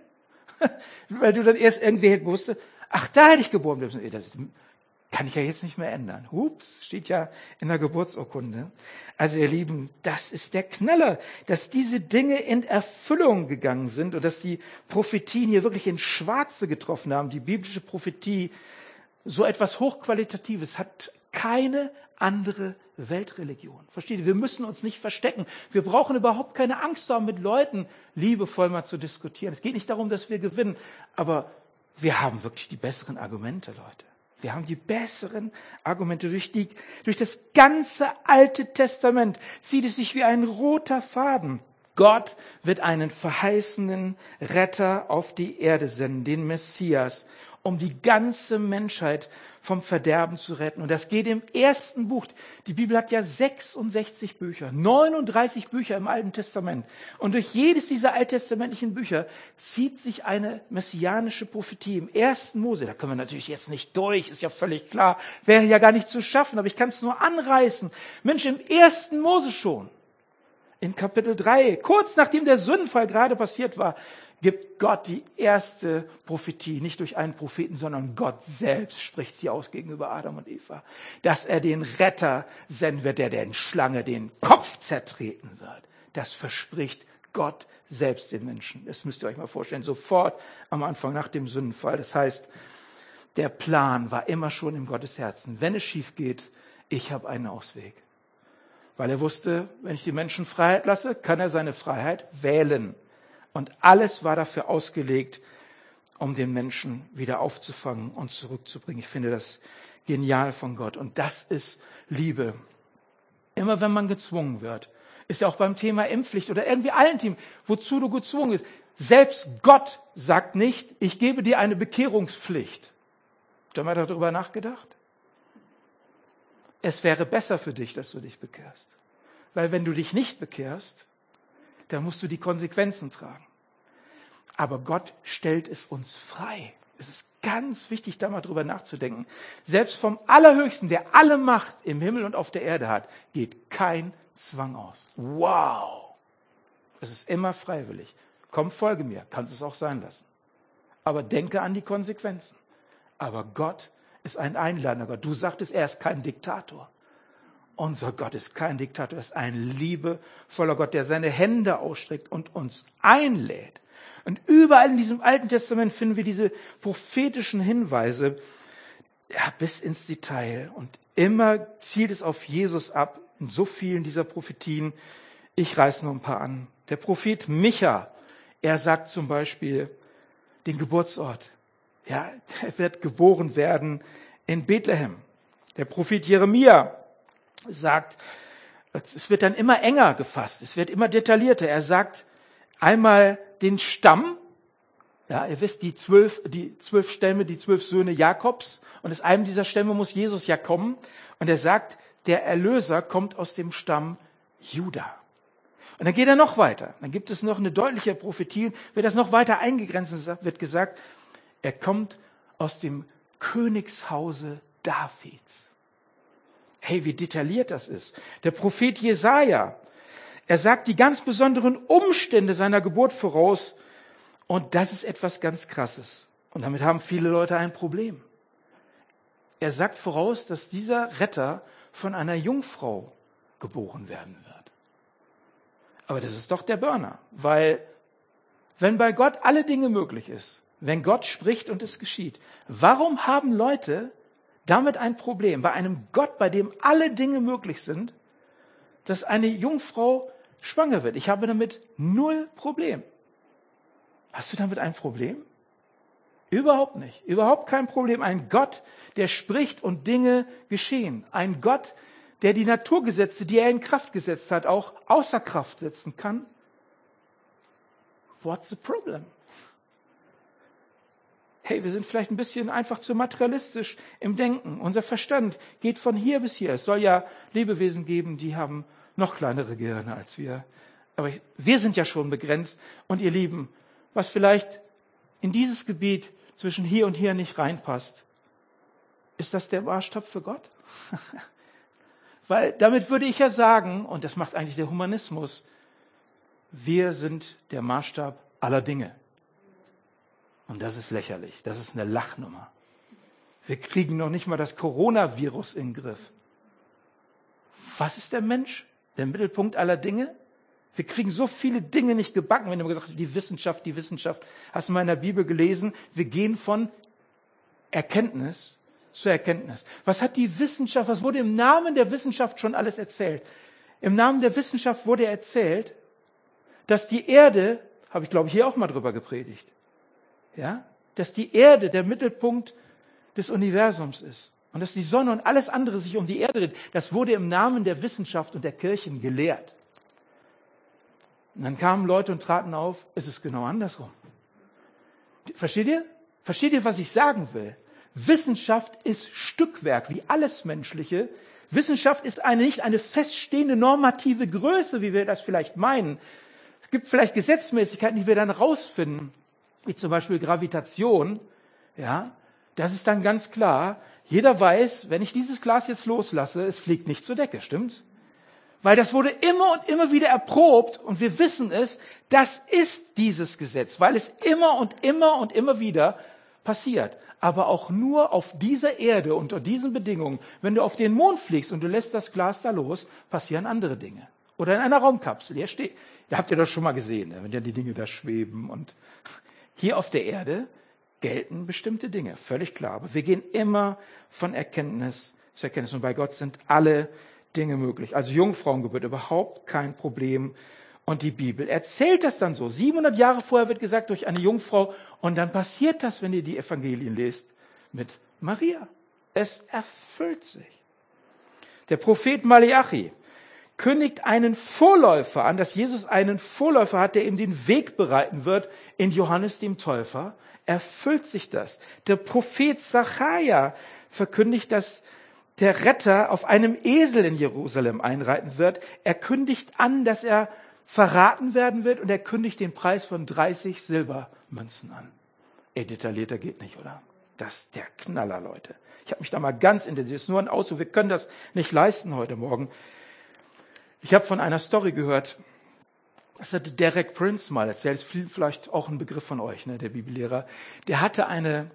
Weil du dann erst irgendwie wusstest, ach, da hätte ich geboren werden müssen. Das kann ich ja jetzt nicht mehr ändern. Hups, steht ja in der Geburtsurkunde. Also ihr Lieben, das ist der Knaller, dass diese Dinge in Erfüllung gegangen sind und dass die Prophetien hier wirklich ins Schwarze getroffen haben. Die biblische Prophetie, so etwas Hochqualitatives, hat keine andere Weltreligion. Versteht ihr? Wir müssen uns nicht verstecken. Wir brauchen überhaupt keine Angst haben, mit Leuten liebevoll mal zu diskutieren. Es geht nicht darum, dass wir gewinnen, aber wir haben wirklich die besseren Argumente, Leute. Wir haben die besseren Argumente. Durch das ganze Alte Testament zieht es sich wie ein roter Faden. Gott wird einen verheißenen Retter auf die Erde senden, den Messias, um die ganze Menschheit vom Verderben zu retten. Und das geht im ersten Buch. Die Bibel hat ja 66 Bücher, 39 Bücher im Alten Testament. Und durch jedes dieser alttestamentlichen Bücher zieht sich eine messianische Prophetie. Im ersten Mose, da können wir natürlich jetzt nicht durch, ist ja völlig klar, wäre ja gar nicht zu schaffen, aber ich kann es nur anreißen. Mensch, im ersten Mose schon, in Kapitel 3, kurz nachdem der Sündenfall gerade passiert war, gibt Gott die erste Prophetie, nicht durch einen Propheten, sondern Gott selbst spricht sie aus gegenüber Adam und Eva, dass er den Retter senden wird, der den Schlange den Kopf zertreten wird. Das verspricht Gott selbst den Menschen. Das müsst ihr euch mal vorstellen, sofort am Anfang nach dem Sündenfall. Das heißt, der Plan war immer schon in Gottes Herzen. Wenn es schief geht, ich habe einen Ausweg. Weil er wusste, wenn ich die Menschen Freiheit lasse, kann er seine Freiheit wählen. Und alles war dafür ausgelegt, um den Menschen wieder aufzufangen und zurückzubringen. Ich finde das genial von Gott. Und das ist Liebe. Immer wenn man gezwungen wird, ist ja auch beim Thema Impfpflicht oder irgendwie allen Themen, wozu du gezwungen bist. Selbst Gott sagt nicht, ich gebe dir eine Bekehrungspflicht. Habt ihr mal darüber nachgedacht? Es wäre besser für dich, dass du dich bekehrst. Weil wenn du dich nicht bekehrst, dann musst du die Konsequenzen tragen. Aber Gott stellt es uns frei. Es ist ganz wichtig, da mal drüber nachzudenken. Selbst vom Allerhöchsten, der alle Macht im Himmel und auf der Erde hat, geht kein Zwang aus. Wow! Es ist immer freiwillig. Komm, folge mir. Kannst es auch sein lassen. Aber denke an die Konsequenzen. Aber Gott ist ein einladender Gott. Du sagtest, er ist kein Diktator. Unser Gott ist kein Diktator, er ist ein liebevoller Gott, der seine Hände ausstreckt und uns einlädt. Und überall in diesem Alten Testament finden wir diese prophetischen Hinweise, ja, bis ins Detail. Und immer zielt es auf Jesus ab, in so vielen dieser Prophetien. Ich reiß nur ein paar an. Der Prophet Micha, er sagt zum Beispiel den Geburtsort. Ja, er wird geboren werden in Bethlehem. Der Prophet Jeremia sagt, es wird dann immer enger gefasst, es wird immer detaillierter. Er sagt einmal den Stamm, ja, ihr wisst, die zwölf Stämme, die 12 Söhne Jakobs, und aus einem dieser Stämme muss Jesus ja kommen. Und er sagt, der Erlöser kommt aus dem Stamm Juda. Und dann geht er noch weiter. Dann gibt es noch eine deutliche Prophetie, wird das noch weiter eingegrenzt, wird gesagt, er kommt aus dem Königshause Davids. Hey, wie detailliert das ist. Der Prophet Jesaja, er sagt die ganz besonderen Umstände seiner Geburt voraus. Und das ist etwas ganz Krasses. Und damit haben viele Leute ein Problem. Er sagt voraus, dass dieser Retter von einer Jungfrau geboren werden wird. Aber das ist doch der Burner. Weil, wenn bei Gott alle Dinge möglich ist, wenn Gott spricht und es geschieht, warum haben Leute damit ein Problem? Bei einem Gott, bei dem alle Dinge möglich sind, dass eine Jungfrau schwanger wird. Ich habe damit 0 Problem. Hast du damit ein Problem? Überhaupt nicht. Überhaupt kein Problem. Ein Gott, der spricht und Dinge geschehen. Ein Gott, der die Naturgesetze, die er in Kraft gesetzt hat, auch außer Kraft setzen kann. What's the problem? Hey, wir sind vielleicht ein bisschen einfach zu materialistisch im Denken. Unser Verstand geht von hier bis hier. Es soll ja Lebewesen geben, die haben noch kleinere Gehirne als wir. Aber wir sind ja schon begrenzt. Und ihr Lieben, was vielleicht in dieses Gebiet zwischen hier und hier nicht reinpasst, ist das der Maßstab für Gott? Weil damit würde ich ja sagen, und das macht eigentlich der Humanismus, wir sind der Maßstab aller Dinge. Und das ist lächerlich. Das ist eine Lachnummer. Wir kriegen noch nicht mal das Coronavirus in den Griff. Was ist der Mensch? Der Mittelpunkt aller Dinge? Wir kriegen so viele Dinge nicht gebacken. Wenn du gesagt hast, die Wissenschaft. Hast du mal in der Bibel gelesen? Wir gehen von Erkenntnis zur Erkenntnis. Was hat die Wissenschaft, was wurde im Namen der Wissenschaft schon alles erzählt? Im Namen der Wissenschaft wurde erzählt, dass die Erde, habe ich glaube ich hier auch mal drüber gepredigt, ja, dass die Erde der Mittelpunkt des Universums ist und dass die Sonne und alles andere sich um die Erde dreht. Das wurde im Namen der Wissenschaft und der Kirchen gelehrt. Und dann kamen Leute und traten auf, es ist genau andersrum. Versteht ihr? Versteht ihr, was ich sagen will? Wissenschaft ist Stückwerk, wie alles Menschliche. Wissenschaft ist nicht eine feststehende normative Größe, wie wir das vielleicht meinen. Es gibt vielleicht Gesetzmäßigkeiten, die wir dann rausfinden, wie zum Beispiel Gravitation. Ja, das ist dann ganz klar. Jeder weiß, wenn ich dieses Glas jetzt loslasse, es fliegt nicht zur Decke, stimmt's? Weil das wurde immer und immer wieder erprobt und wir wissen es, das ist dieses Gesetz, weil es immer und immer wieder passiert. Aber auch nur auf dieser Erde unter diesen Bedingungen. Wenn du auf den Mond fliegst und du lässt das Glas da los, passieren andere Dinge. Oder in einer Raumkapsel. Ihr habt ja das schon mal gesehen, wenn ja die Dinge da schweben. Und hier auf der Erde gelten bestimmte Dinge, völlig klar. Aber wir gehen immer von Erkenntnis zu Erkenntnis. Und bei Gott sind alle Dinge möglich. Also Jungfrauengeburt, überhaupt kein Problem. Und die Bibel erzählt das dann so. 700 Jahre vorher wird gesagt, durch eine Jungfrau. Und dann passiert das, wenn ihr die Evangelien lest, mit Maria. Es erfüllt sich. Der Prophet Maleachi kündigt einen Vorläufer an, dass Jesus einen Vorläufer hat, der ihm den Weg bereiten wird in Johannes dem Täufer. Erfüllt sich das. Der Prophet Sacharja verkündigt, dass der Retter auf einem Esel in Jerusalem einreiten wird. Er kündigt an, dass er verraten werden wird und er kündigt den Preis von 30 Silbermünzen an. Detaillierter geht nicht, oder? Das ist der Knaller, Leute. Ich habe mich da mal ganz intensiv, das ist nur ein Ausdruck, wir können das nicht leisten heute Morgen. Ich habe von einer Story gehört, das hatte Derek Prince mal erzählt, ist vielleicht auch ein Begriff von euch, ne, der Bibellehrer. Der hatte eine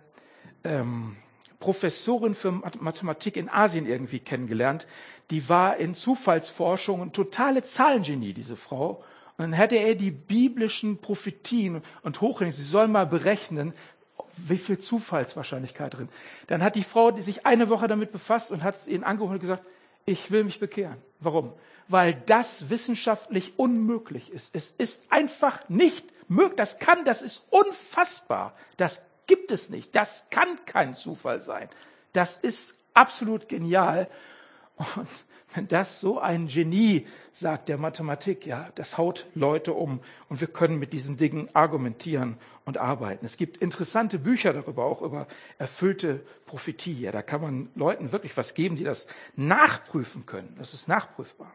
Professorin für Mathematik in Asien irgendwie kennengelernt. Die war in Zufallsforschung ein totale Zahlengenie, diese Frau. Und dann hatte er die biblischen Prophetien und hochrechnen, sie sollen mal berechnen, wie viel Zufallswahrscheinlichkeit drin. Dann hat die Frau sich eine Woche damit befasst und hat ihn angerufen und gesagt, ich will mich bekehren. Warum? Weil das wissenschaftlich unmöglich ist. Es ist einfach nicht möglich. Das ist unfassbar. Das gibt es nicht. Das kann kein Zufall sein. Das ist absolut genial. Und wenn das so ein Genie sagt, der Mathematik, ja, das haut Leute um. Und wir können mit diesen Dingen argumentieren und arbeiten. Es gibt interessante Bücher darüber, auch über erfüllte Prophetie. Ja, da kann man Leuten wirklich was geben, die das nachprüfen können. Das ist nachprüfbar.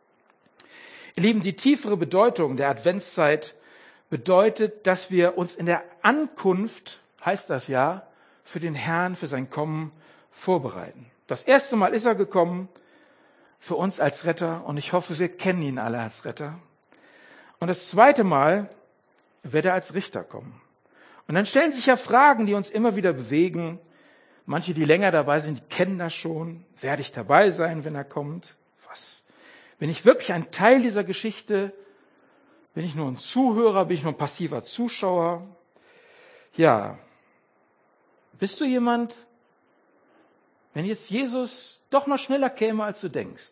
Ihr Lieben, die tiefere Bedeutung der Adventszeit bedeutet, dass wir uns in der Ankunft, heißt das ja, für den Herrn, für sein Kommen vorbereiten. Das erste Mal ist er gekommen für uns als Retter und ich hoffe, wir kennen ihn alle als Retter. Und das zweite Mal wird er als Richter kommen. Und dann stellen sich ja Fragen, die uns immer wieder bewegen. Manche, die länger dabei sind, die kennen das schon. Werde ich dabei sein, wenn er kommt? Was? Bin ich wirklich ein Teil dieser Geschichte Bin ich nur ein Zuhörer? Bin ich nur ein passiver Zuschauer? Ja. Bist du jemand, wenn jetzt Jesus doch noch schneller käme, als du denkst?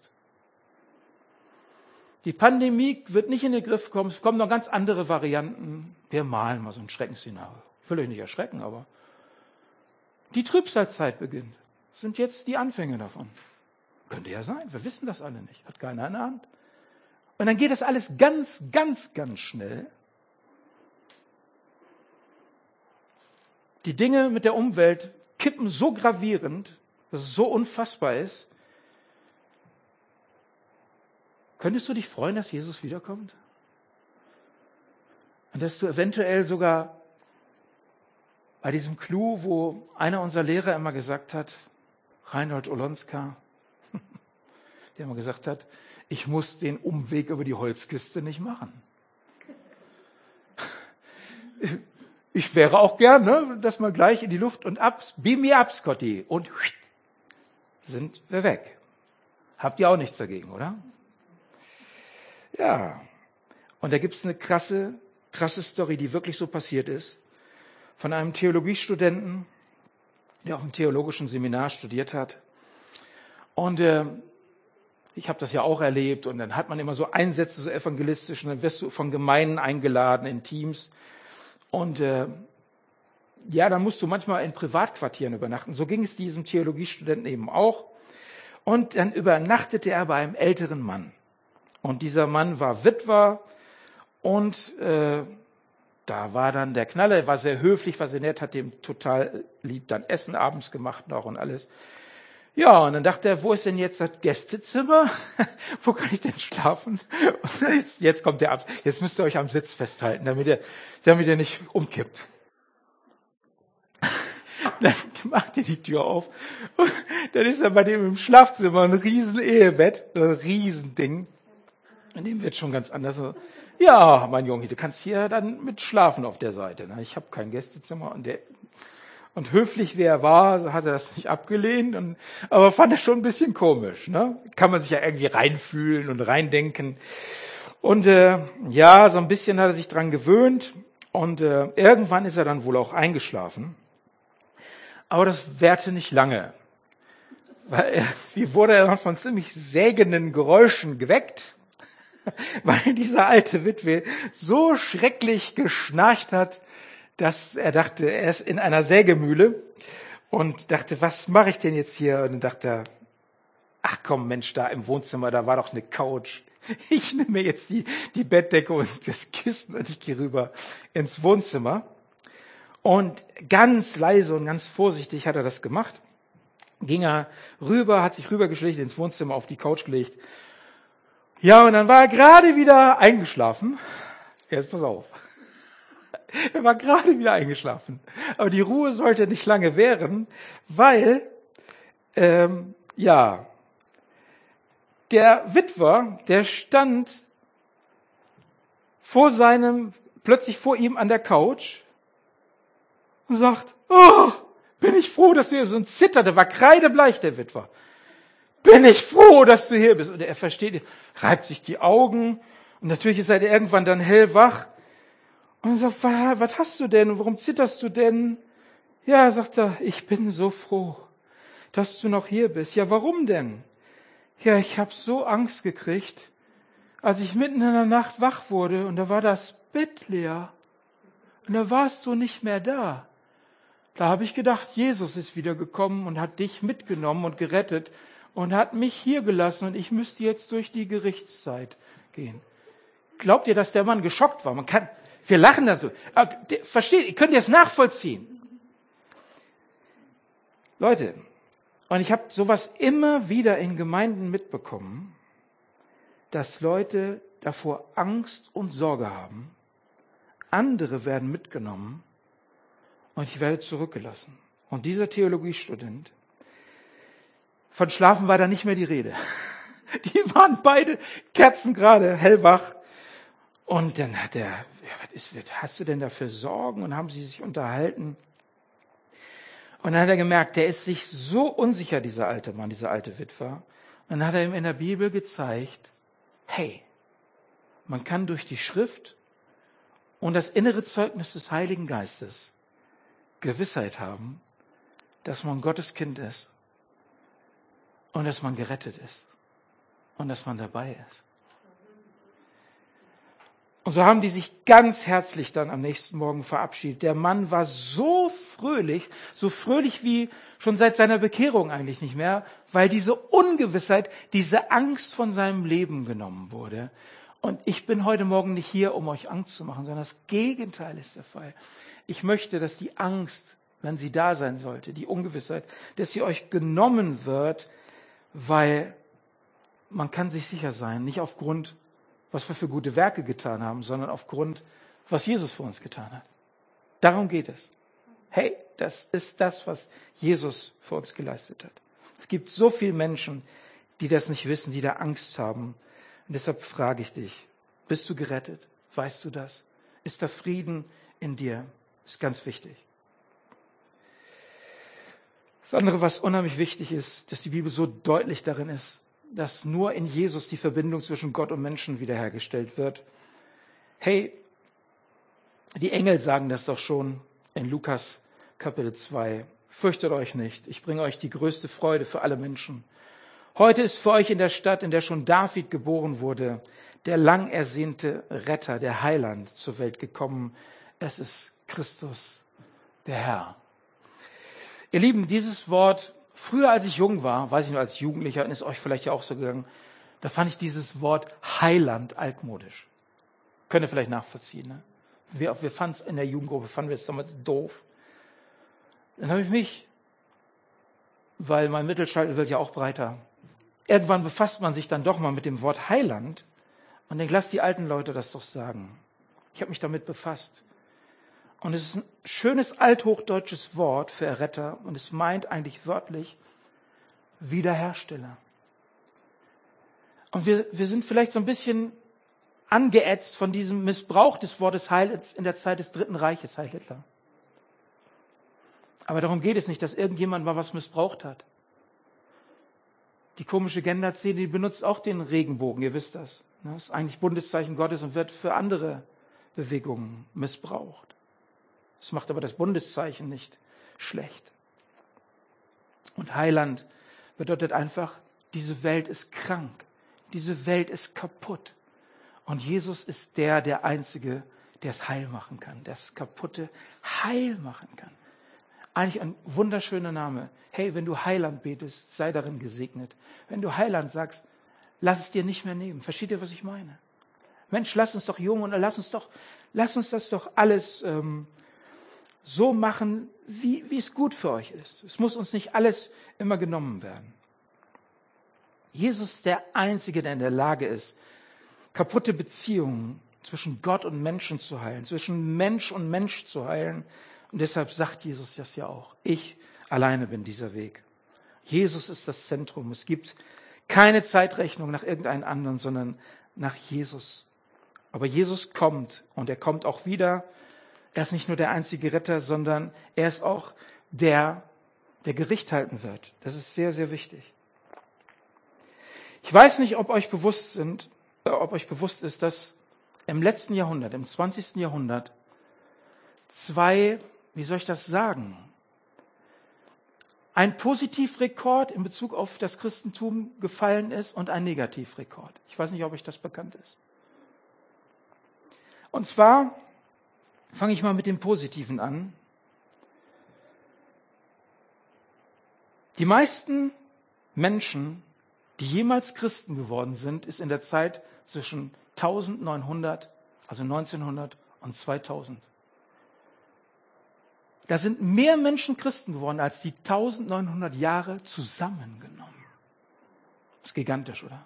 Die Pandemie wird nicht in den Griff kommen. Es kommen noch ganz andere Varianten. Wir malen mal so ein Schreckensszenario. Ich will euch nicht erschrecken, aber die Trübsalzeit beginnt. Das sind jetzt die Anfänge davon. Könnte ja sein. Wir wissen das alle nicht. Hat keiner in der Hand. Und dann geht das alles ganz, ganz, ganz schnell. Die Dinge mit der Umwelt kippen so gravierend, dass es so unfassbar ist. Könntest du dich freuen, dass Jesus wiederkommt? Und dass du eventuell sogar bei diesem Clou, wo einer unserer Lehrer immer gesagt hat, Reinhold Olonska, der immer gesagt hat, ich muss den Umweg über die Holzkiste nicht machen. Ich wäre auch gern, ne, dass man gleich in die Luft und ab, beam me up, Scotty. Und sind wir weg. Habt ihr auch nichts dagegen, oder? Ja. Und da gibt es eine krasse Story, die wirklich so passiert ist. Von einem Theologiestudenten, der auf einem theologischen Seminar studiert hat. Und ich habe das ja auch erlebt. Und dann hat man immer so Einsätze, so evangelistisch. Und dann wirst du von Gemeinden eingeladen, in Teams. Und dann musst du manchmal in Privatquartieren übernachten. So ging es diesem Theologiestudenten eben auch. Und dann übernachtete er bei einem älteren Mann. Und dieser Mann war Witwer. Und da war dann der Knaller, er war sehr höflich, war sehr nett, hat dem total lieb dann Essen abends gemacht noch und alles. Ja, und dann dachte er, wo ist denn jetzt das Gästezimmer? Wo kann ich denn schlafen? Und jetzt kommt der ab. Jetzt müsst ihr euch am Sitz festhalten, damit er nicht umkippt. Dann macht er die Tür auf. Und dann ist er bei dem im Schlafzimmer ein riesen Ehebett, ein Riesending. In dem wird schon ganz anders. Ja, mein Junge, du kannst hier dann mit schlafen auf der Seite. Ich habe kein Gästezimmer. Und höflich wie er war, hat er das nicht abgelehnt. Aber fand es schon ein bisschen komisch. Ne? Kann man sich ja irgendwie reinfühlen und reindenken. Und so ein bisschen hat er sich dran gewöhnt. Und irgendwann ist er dann wohl auch eingeschlafen. Aber das währte nicht lange. Weil irgendwie wurde er dann von ziemlich sägenden Geräuschen geweckt. Weil dieser alte Witwe so schrecklich geschnarcht hat, dass er dachte, er ist in einer Sägemühle und dachte, was mache ich denn jetzt hier? Und dann dachte er, ach komm Mensch, da im Wohnzimmer, da war doch eine Couch. Ich nehme mir jetzt die Bettdecke und das Kissen und ich gehe rüber ins Wohnzimmer. Und ganz leise und ganz vorsichtig hat er das gemacht. Ging er rüber, hat sich rübergeschlichen ins Wohnzimmer, auf die Couch gelegt. Ja, und dann war er gerade wieder eingeschlafen. Jetzt pass auf. Er war gerade wieder eingeschlafen. Aber die Ruhe sollte nicht lange währen, weil, der Witwer, der stand plötzlich vor ihm an der Couch und sagt, oh, bin ich froh, dass du hier bist. Und zitterte, war kreidebleich, der Witwer. Bin ich froh, dass du hier bist. Und er versteht, reibt sich die Augen. Und natürlich ist er irgendwann dann hellwach. Und er sagt, was hast du denn? Warum zitterst du denn? Ja, sagt er, ich bin so froh, dass du noch hier bist. Ja, warum denn? Ja, ich habe so Angst gekriegt, als ich mitten in der Nacht wach wurde und da war das Bett leer. Und da warst du nicht mehr da. Da habe ich gedacht, Jesus ist wieder gekommen und hat dich mitgenommen und gerettet und hat mich hier gelassen und ich müsste jetzt durch die Gerichtszeit gehen. Glaubt ihr, dass der Mann geschockt war? Wir lachen darüber. Versteht, ihr könnt das nachvollziehen. Leute, und ich habe sowas immer wieder in Gemeinden mitbekommen, dass Leute davor Angst und Sorge haben. Andere werden mitgenommen und ich werde zurückgelassen. Und dieser Theologiestudent, von Schlafen war da nicht mehr die Rede. Die waren beide kerzengerade, hellwach. Und dann hat er, was hast du denn da für Sorgen? Und haben sie sich unterhalten. Und dann hat er gemerkt, der ist sich so unsicher, dieser alte Mann, dieser alte Witwer. Und dann hat er ihm in der Bibel gezeigt, hey, Man kann durch die Schrift und das innere Zeugnis des Heiligen Geistes Gewissheit haben, dass man Gottes Kind ist und dass man gerettet ist und dass man dabei ist. Und so haben die sich ganz herzlich dann am nächsten Morgen verabschiedet. Der Mann war so fröhlich wie schon seit seiner Bekehrung eigentlich nicht mehr, weil diese Ungewissheit, diese Angst von seinem Leben genommen wurde. Und ich bin heute Morgen nicht hier, um euch Angst zu machen, sondern das Gegenteil ist der Fall. Ich möchte, dass die Angst, wenn sie da sein sollte, die Ungewissheit, dass sie euch genommen wird, weil man kann sich sicher sein, nicht aufgrund, was wir für gute Werke getan haben, sondern aufgrund, was Jesus für uns getan hat. Darum geht es. Hey, das ist das, was Jesus für uns geleistet hat. Es gibt so viele Menschen, die das nicht wissen, die da Angst haben. Und deshalb frage ich dich, bist du gerettet? Weißt du das? Ist da Frieden in dir? Das ist ganz wichtig. Das andere, was unheimlich wichtig ist, dass die Bibel so deutlich darin ist, dass nur in Jesus die Verbindung zwischen Gott und Menschen wiederhergestellt wird. Hey, die Engel sagen das doch schon in Lukas Kapitel 2. Fürchtet euch nicht, ich bringe euch die größte Freude für alle Menschen. Heute ist für euch in der Stadt, in der schon David geboren wurde, der lang ersehnte Retter, der Heiland zur Welt gekommen. Es ist Christus, der Herr. Ihr Lieben, dieses Wort, früher als ich jung war, weiß ich nur als Jugendlicher, ist euch vielleicht ja auch so gegangen, da fand ich dieses Wort Heiland altmodisch. Könnt ihr vielleicht nachvollziehen. Ne? Wir fanden es in der Jugendgruppe, fanden wir es damals doof. Dann habe ich mich, weil mein Mittelscheitel wird ja auch breiter, irgendwann befasst man sich dann doch mal mit dem Wort Heiland und denkt, lass die alten Leute das doch sagen. Ich habe mich damit befasst. Und es ist ein schönes althochdeutsches Wort für Erretter und es meint eigentlich wörtlich Wiederhersteller. Und wir sind vielleicht so ein bisschen angeätzt von diesem Missbrauch des Wortes Heil in der Zeit des Dritten Reiches, Heil Hitler. Aber darum geht es nicht, dass irgendjemand mal was missbraucht hat. Die komische Genderszene, die benutzt auch den Regenbogen, ihr wisst das. Das ist eigentlich Bundeszeichen Gottes und wird für andere Bewegungen missbraucht. Das macht aber das Bundeszeichen nicht schlecht. Und Heiland bedeutet einfach, diese Welt ist krank. Diese Welt ist kaputt. Und Jesus ist der Einzige, der es heil machen kann, der das Kaputte heil machen kann. Eigentlich ein wunderschöner Name. Hey, wenn du Heiland betest, sei darin gesegnet. Wenn du Heiland sagst, lass es dir nicht mehr nehmen. Versteht ihr, was ich meine? Mensch, lass uns doch jung und lass uns das doch alles so machen, wie es gut für euch ist. Es muss uns nicht alles immer genommen werden. Jesus ist der Einzige, der in der Lage ist, kaputte Beziehungen zwischen Gott und Menschen zu heilen, zwischen Mensch und Mensch zu heilen. Und deshalb sagt Jesus das ja auch. Ich alleine bin dieser Weg. Jesus ist das Zentrum. Es gibt keine Zeitrechnung nach irgendeinem anderen, sondern nach Jesus. Aber Jesus kommt und er kommt auch wieder. Er ist nicht nur der einzige Retter, sondern er ist auch der Gericht halten wird. Das ist sehr, sehr wichtig. Ich weiß nicht, ob euch bewusst ist, dass im letzten Jahrhundert, im 20. Jahrhundert, zwei, wie soll ich das sagen, ein Positivrekord in Bezug auf das Christentum gefallen ist und ein Negativrekord. Ich weiß nicht, ob euch das bekannt ist. Und zwar fange ich mal mit dem Positiven an. Die meisten Menschen, die jemals Christen geworden sind, ist in der Zeit zwischen 1900, also 1900 und 2000. Da sind mehr Menschen Christen geworden als die 1900 Jahre zusammengenommen. Das ist gigantisch, oder?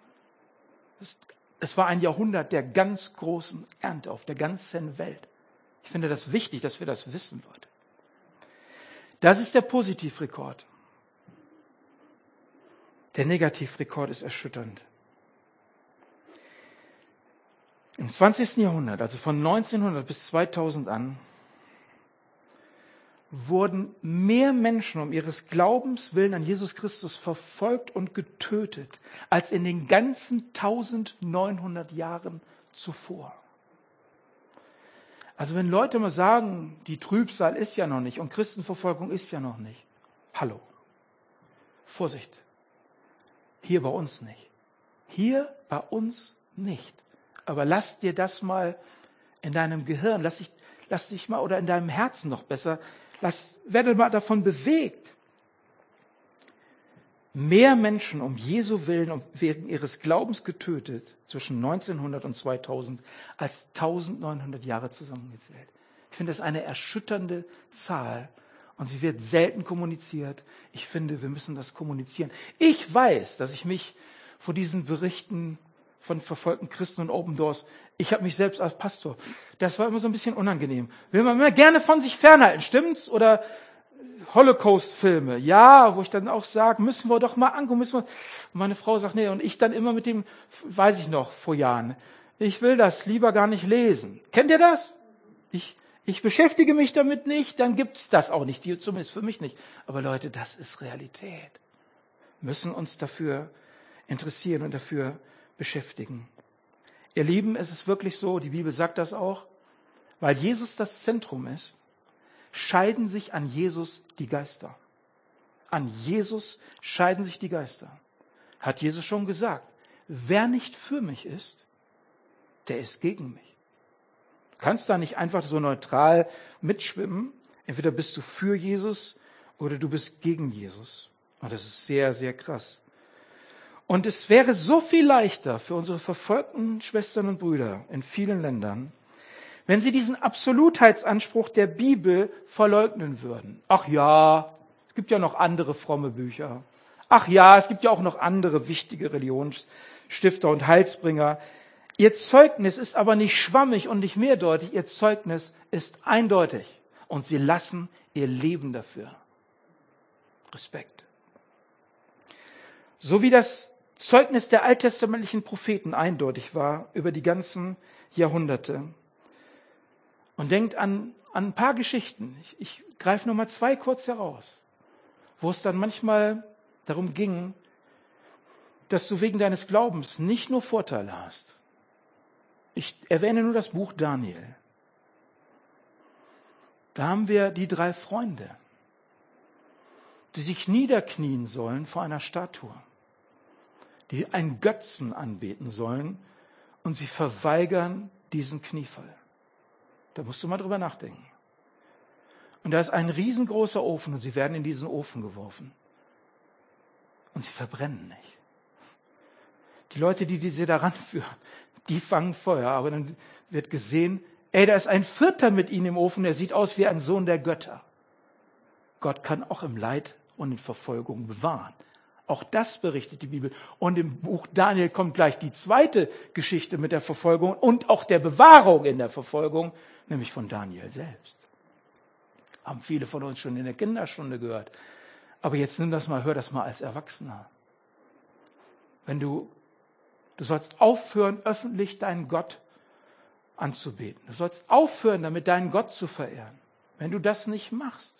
Es war ein Jahrhundert der ganz großen Ernte auf der ganzen Welt. Ich finde das wichtig, dass wir das wissen, Leute. Das ist der Positivrekord. Der Negativrekord ist erschütternd. Im 20. Jahrhundert, also von 1900 bis 2000 an, wurden mehr Menschen um ihres Glaubens willen an Jesus Christus verfolgt und getötet, als in den ganzen 1900 Jahren zuvor. Also wenn Leute mal sagen, die Trübsal ist ja noch nicht und Christenverfolgung ist ja noch nicht. Hallo. Vorsicht. Hier bei uns nicht. Hier bei uns nicht. Aber lass dir das mal in deinem Gehirn, lass dich mal, oder in deinem Herzen noch besser, werde mal davon bewegt. Mehr Menschen um Jesu Willen und wegen ihres Glaubens getötet zwischen 1900 und 2000 als 1900 Jahre zusammengezählt. Ich finde das eine erschütternde Zahl und sie wird selten kommuniziert. Ich finde, wir müssen das kommunizieren. Ich weiß, dass ich mich vor diesen Berichten von verfolgten Christen und Open Doors, ich habe mich selbst als Pastor, das war immer so ein bisschen unangenehm. Will man immer gerne von sich fernhalten, stimmt's? Oder Holocaust-Filme, ja, wo ich dann auch sage, müssen wir doch mal angucken, Und meine Frau sagt, nee, und ich dann immer mit dem, weiß ich noch, vor Jahren, ich will das lieber gar nicht lesen. Kennt ihr das? Ich beschäftige mich damit nicht, dann gibt's das auch nicht, zumindest für mich nicht. Aber Leute, das ist Realität. Wir müssen uns dafür interessieren und dafür beschäftigen. Ihr Lieben, es ist wirklich so, die Bibel sagt das auch, weil Jesus das Zentrum ist, scheiden sich an Jesus die Geister. An Jesus scheiden sich die Geister. Hat Jesus schon gesagt. Wer nicht für mich ist, der ist gegen mich. Du kannst da nicht einfach so neutral mitschwimmen. Entweder bist du für Jesus oder du bist gegen Jesus. Und das ist sehr, sehr krass. Und es wäre so viel leichter für unsere verfolgten Schwestern und Brüder in vielen Ländern, wenn sie diesen Absolutheitsanspruch der Bibel verleugnen würden. Ach ja, es gibt ja noch andere fromme Bücher. Ach ja, es gibt ja auch noch andere wichtige Religionsstifter und Heilsbringer. Ihr Zeugnis ist aber nicht schwammig und nicht mehrdeutig. Ihr Zeugnis ist eindeutig. Und sie lassen ihr Leben dafür. Respekt. So wie das Zeugnis der alttestamentlichen Propheten eindeutig war über die ganzen Jahrhunderte. Und denkt an ein paar Geschichten. Ich greife nur mal 2 kurz heraus, wo es dann manchmal darum ging, dass du wegen deines Glaubens nicht nur Vorteile hast. Ich erwähne nur das Buch Daniel. Da haben wir die 3 Freunde, die sich niederknien sollen vor einer Statue, die einen Götzen anbeten sollen und sie verweigern diesen Kniefall. Da musst du mal drüber nachdenken. Und da ist ein riesengroßer Ofen und sie werden in diesen Ofen geworfen. Und sie verbrennen nicht. Die Leute, die sie daran führen, die fangen Feuer. Aber dann wird gesehen, da ist ein 4. mit ihnen im Ofen, der sieht aus wie ein Sohn der Götter. Gott kann auch im Leid und in Verfolgung bewahren. Auch das berichtet die Bibel. Und im Buch Daniel kommt gleich die 2. Geschichte mit der Verfolgung und auch der Bewahrung in der Verfolgung, nämlich von Daniel selbst. Haben viele von uns schon in der Kinderstunde gehört. Aber jetzt hör das mal als Erwachsener. Du sollst aufhören, öffentlich deinen Gott anzubeten. Du sollst aufhören, damit deinen Gott zu verehren. Wenn du das nicht machst,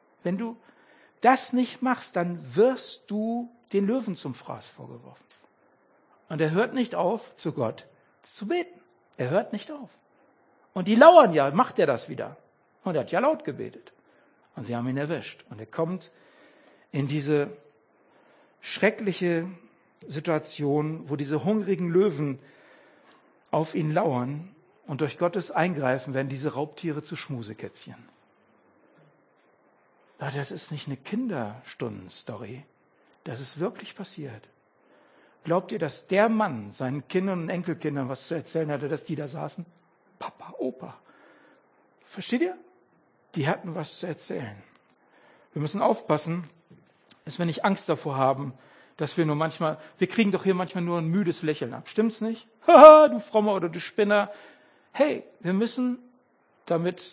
dann wirst du den Löwen zum Fraß vorgeworfen. Und er hört nicht auf, zu Gott zu beten. Er hört nicht auf. Und die lauern ja, macht er das wieder. Und er hat ja laut gebetet. Und sie haben ihn erwischt. Und er kommt in diese schreckliche Situation, wo diese hungrigen Löwen auf ihn lauern. Und durch Gottes Eingreifen werden diese Raubtiere zu Schmusekätzchen. Das ist nicht eine Kinderstundenstory. Das ist wirklich passiert. Glaubt ihr, dass der Mann seinen Kindern und Enkelkindern was zu erzählen hatte, dass die da saßen? Papa, Opa. Versteht ihr? Die hatten was zu erzählen. Wir müssen aufpassen, dass wir nicht Angst davor haben, dass wir kriegen doch hier manchmal nur ein müdes Lächeln ab. Stimmt's nicht? Haha, du Frommer oder du Spinner. Hey, wir müssen damit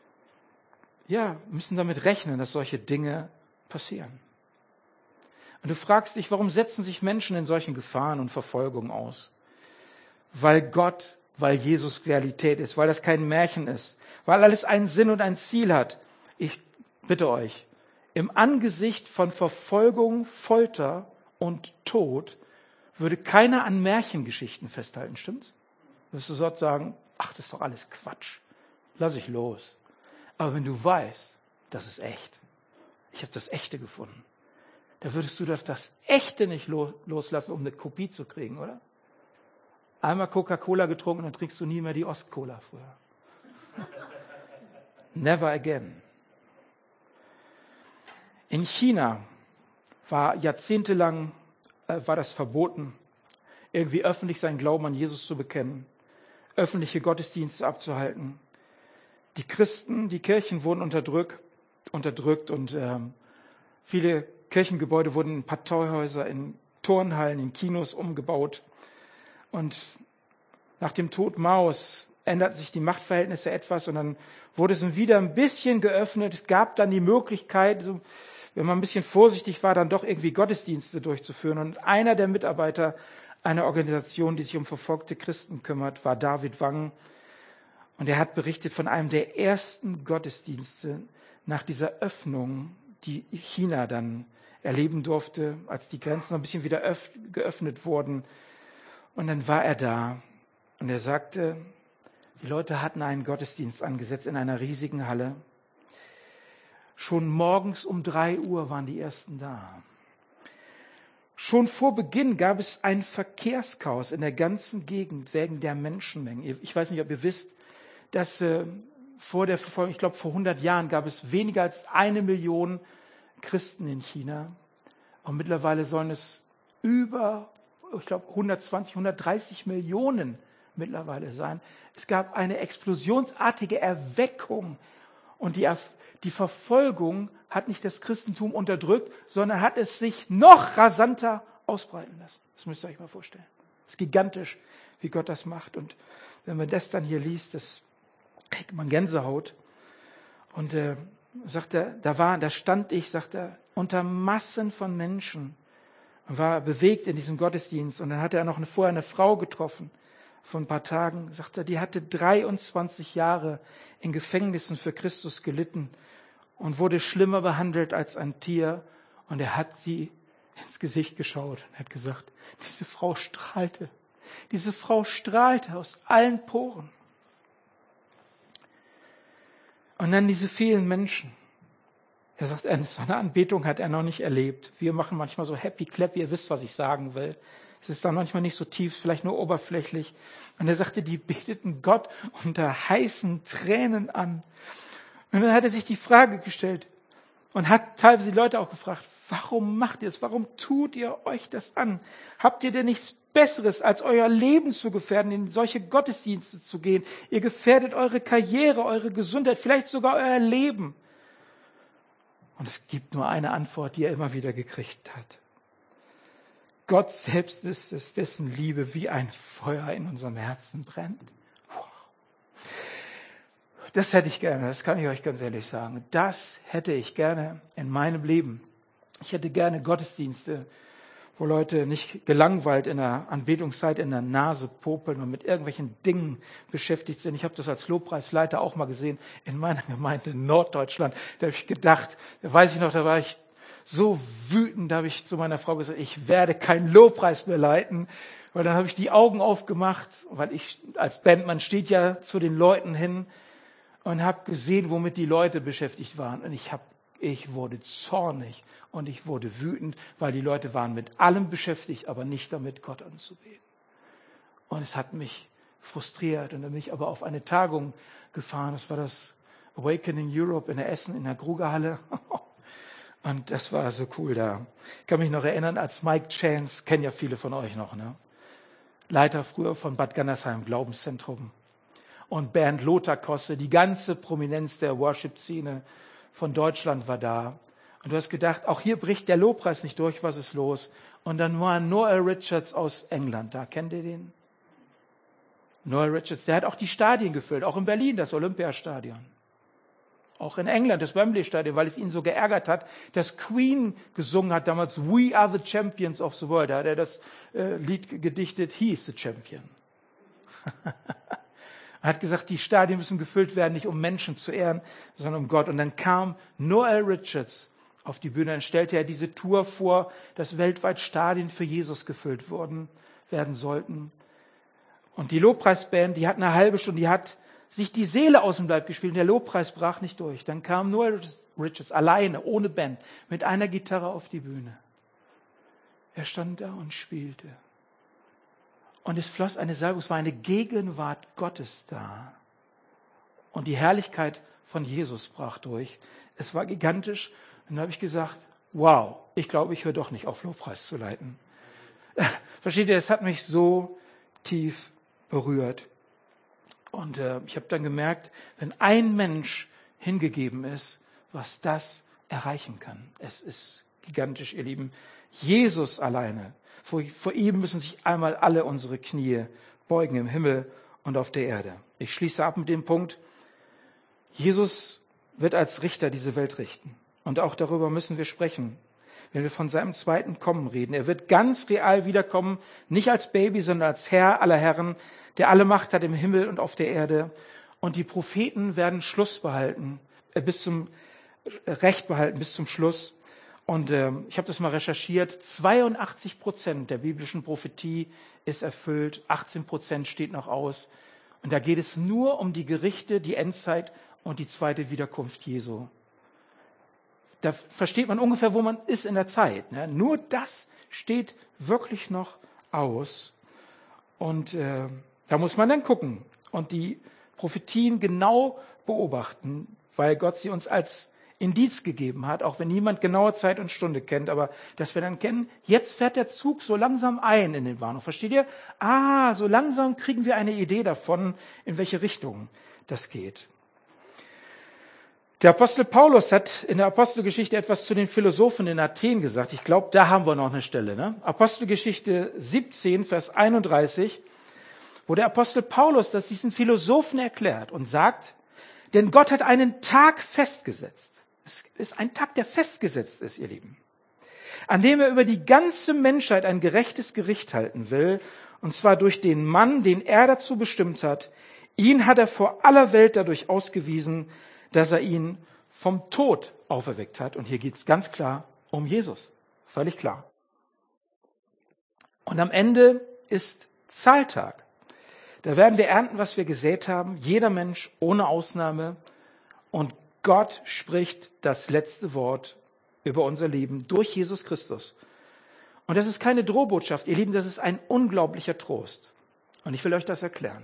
rechnen, dass solche Dinge passieren. Und du fragst dich, warum setzen sich Menschen in solchen Gefahren und Verfolgungen aus? Weil Jesus Realität ist, weil das kein Märchen ist, weil alles einen Sinn und ein Ziel hat. Ich bitte euch, im Angesicht von Verfolgung, Folter und Tod würde keiner an Märchengeschichten festhalten, stimmt's? wirst du sofort sagen, ach, das ist doch alles Quatsch. Lass ich los. Aber wenn du weißt, das ist echt, ich habe das Echte gefunden, da würdest du doch das Echte nicht loslassen, um eine Kopie zu kriegen, oder? Einmal Coca-Cola getrunken, dann trinkst du nie mehr die Ost-Cola früher. Never again. In China war jahrzehntelang war das verboten, irgendwie öffentlich seinen Glauben an Jesus zu bekennen, öffentliche Gottesdienste abzuhalten. Die Christen, die Kirchen wurden unterdrückt und viele Kirchengebäude wurden in Parteihäuser, in Turnhallen, in Kinos umgebaut. Und nach dem Tod Maos änderten sich die Machtverhältnisse etwas und dann wurde es wieder ein bisschen geöffnet. Es gab dann die Möglichkeit, wenn man ein bisschen vorsichtig war, dann doch irgendwie Gottesdienste durchzuführen. Und einer der Mitarbeiter einer Organisation, die sich um verfolgte Christen kümmert, war David Wang. Und er hat berichtet von einem der ersten Gottesdienste nach dieser Öffnung, die China dann erleben durfte, als die Grenzen noch ein bisschen wieder geöffnet wurden. Und dann war er da und er sagte, die Leute hatten einen Gottesdienst angesetzt in einer riesigen Halle. Schon morgens um 3 Uhr waren die Ersten da. Schon vor Beginn gab es ein Verkehrschaos in der ganzen Gegend wegen der Menschenmengen. Ich weiß nicht, ob ihr wisst, dass vor der Verfolgung, ich glaube vor 100 Jahren, gab es weniger als 1 Million Christen in China. Und mittlerweile sollen es über, ich glaube 120, 130 Millionen mittlerweile sein. Es gab eine explosionsartige Erweckung und die Verfolgung hat nicht das Christentum unterdrückt, sondern hat es sich noch rasanter ausbreiten lassen. Das müsst ihr euch mal vorstellen. Das ist gigantisch, wie Gott das macht. Und wenn man das dann hier liest, das kriegt man Gänsehaut. Und sagt er, da stand ich, sagt er, unter Massen von Menschen und war bewegt in diesem Gottesdienst. Und dann hatte er noch vorher eine Frau getroffen vor ein paar Tagen, sagt er, die hatte 23 Jahre in Gefängnissen für Christus gelitten und wurde schlimmer behandelt als ein Tier. Und er hat sie ins Gesicht geschaut und hat gesagt, diese Frau strahlte. Diese Frau strahlte aus allen Poren. Und dann diese vielen Menschen. Er sagt, so eine Anbetung hat er noch nicht erlebt. Wir machen manchmal so happy clap, ihr wisst, was ich sagen will. Es ist dann manchmal nicht so tief, vielleicht nur oberflächlich. Und er sagte, die beteten Gott unter heißen Tränen an. Und dann hat er sich die Frage gestellt und hat teilweise die Leute auch gefragt, warum macht ihr es? Warum tut ihr euch das an? Habt ihr denn nichts Besseres, als euer Leben zu gefährden, in solche Gottesdienste zu gehen? Ihr gefährdet eure Karriere, eure Gesundheit, vielleicht sogar euer Leben. Und es gibt nur eine Antwort, die er immer wieder gekriegt hat. Gott selbst ist es, dessen Liebe wie ein Feuer in unserem Herzen brennt. Wow. Das hätte ich gerne, das kann ich euch ganz ehrlich sagen. Das hätte ich gerne in meinem Leben. Ich hätte gerne Gottesdienste, wo Leute nicht gelangweilt in der Anbetungszeit in der Nase popeln und mit irgendwelchen Dingen beschäftigt sind. Ich habe das als Lobpreisleiter auch mal gesehen in meiner Gemeinde in Norddeutschland. Da habe ich gedacht, da weiß ich noch, da war ich so wütend, da habe ich zu meiner Frau gesagt, ich werde keinen Lobpreis mehr leiten. Weil dann habe ich die Augen aufgemacht, weil ich als Bandmann steht ja zu den Leuten hin und habe gesehen, womit die Leute beschäftigt waren. Und ich wurde zornig und ich wurde wütend, weil die Leute waren mit allem beschäftigt, aber nicht damit, Gott anzubeten. Und es hat mich frustriert. Und dann bin ich aber auf eine Tagung gefahren. Das war das Awakening Europe in der Essen, in der Grugerhalle. Und das war so cool da. Ich kann mich noch erinnern, als Mike Chance, kennen ja viele von euch noch, ne? Leiter früher von Bad Gandersheim, Glaubenszentrum. Und Bernd Lothar Kosse, die ganze Prominenz der Worship-Szene von Deutschland war da. Und du hast gedacht, auch hier bricht der Lobpreis nicht durch, was ist los? Und dann war Noel Richards aus England da. Kennt ihr den? Noel Richards, der hat auch die Stadien gefüllt, auch in Berlin, das Olympiastadion. Auch in England, das Wembley-Stadion, weil es ihn so geärgert hat, dass Queen gesungen hat damals, We are the champions of the world. Da hat er das Lied gedichtet, He is the champion. Er hat gesagt, die Stadien müssen gefüllt werden, nicht um Menschen zu ehren, sondern um Gott. Und dann kam Noel Richards auf die Bühne, dann stellte er diese Tour vor, dass weltweit Stadien für Jesus gefüllt werden sollten. Und die Lobpreisband, die hat eine halbe Stunde, die hat sich die Seele aus dem Leib gespielt und der Lobpreis brach nicht durch. Dann kam Noel Richards alleine, ohne Band, mit einer Gitarre auf die Bühne. Er stand da und spielte. Und es floss eine Salbung, es war eine Gegenwart Gottes da. Und die Herrlichkeit von Jesus brach durch. Es war gigantisch. Und dann habe ich gesagt, wow, ich glaube, ich höre doch nicht auf, Lobpreis zu leiten. Versteht ihr, es hat mich so tief berührt. Und ich habe dann gemerkt, wenn ein Mensch hingegeben ist, was das erreichen kann. Es ist gigantisch, ihr Lieben. Jesus alleine. Vor ihm müssen sich einmal alle unsere Knie beugen im Himmel und auf der Erde. Ich schließe ab mit dem Punkt, Jesus wird als Richter diese Welt richten. Und auch darüber müssen wir sprechen, wenn wir von seinem zweiten Kommen reden. Er wird ganz real wiederkommen, nicht als Baby, sondern als Herr aller Herren, der alle Macht hat im Himmel und auf der Erde. Und die Propheten werden Recht behalten bis zum Schluss. Und ich habe das mal recherchiert. 82% der biblischen Prophetie ist erfüllt, 18% steht noch aus. Und da geht es nur um die Gerichte, die Endzeit und die zweite Wiederkunft Jesu. Da versteht man ungefähr, wo man ist in der Zeit. Ne? Nur das steht wirklich noch aus. Und da muss man dann gucken und die Prophetien genau beobachten, weil Gott sie uns als Indiz gegeben hat, auch wenn niemand genaue Zeit und Stunde kennt, aber dass wir dann kennen, jetzt fährt der Zug so langsam ein in den Bahnhof. Versteht ihr? So langsam kriegen wir eine Idee davon, in welche Richtung das geht. Der Apostel Paulus hat in der Apostelgeschichte etwas zu den Philosophen in Athen gesagt. Ich glaube, da haben wir noch eine Stelle. Ne? Apostelgeschichte 17, Vers 31, wo der Apostel Paulus das diesen Philosophen erklärt und sagt, denn Gott hat einen Tag festgesetzt. Es ist ein Tag, der festgesetzt ist, ihr Lieben, an dem er über die ganze Menschheit ein gerechtes Gericht halten will, und zwar durch den Mann, den er dazu bestimmt hat. Ihn hat er vor aller Welt dadurch ausgewiesen, dass er ihn vom Tod auferweckt hat. Und hier geht es ganz klar um Jesus. Völlig klar. Und am Ende ist Zahltag. Da werden wir ernten, was wir gesät haben. Jeder Mensch ohne Ausnahme. Und Gott spricht das letzte Wort über unser Leben durch Jesus Christus. Und das ist keine Drohbotschaft, ihr Lieben, das ist ein unglaublicher Trost. Und ich will euch das erklären.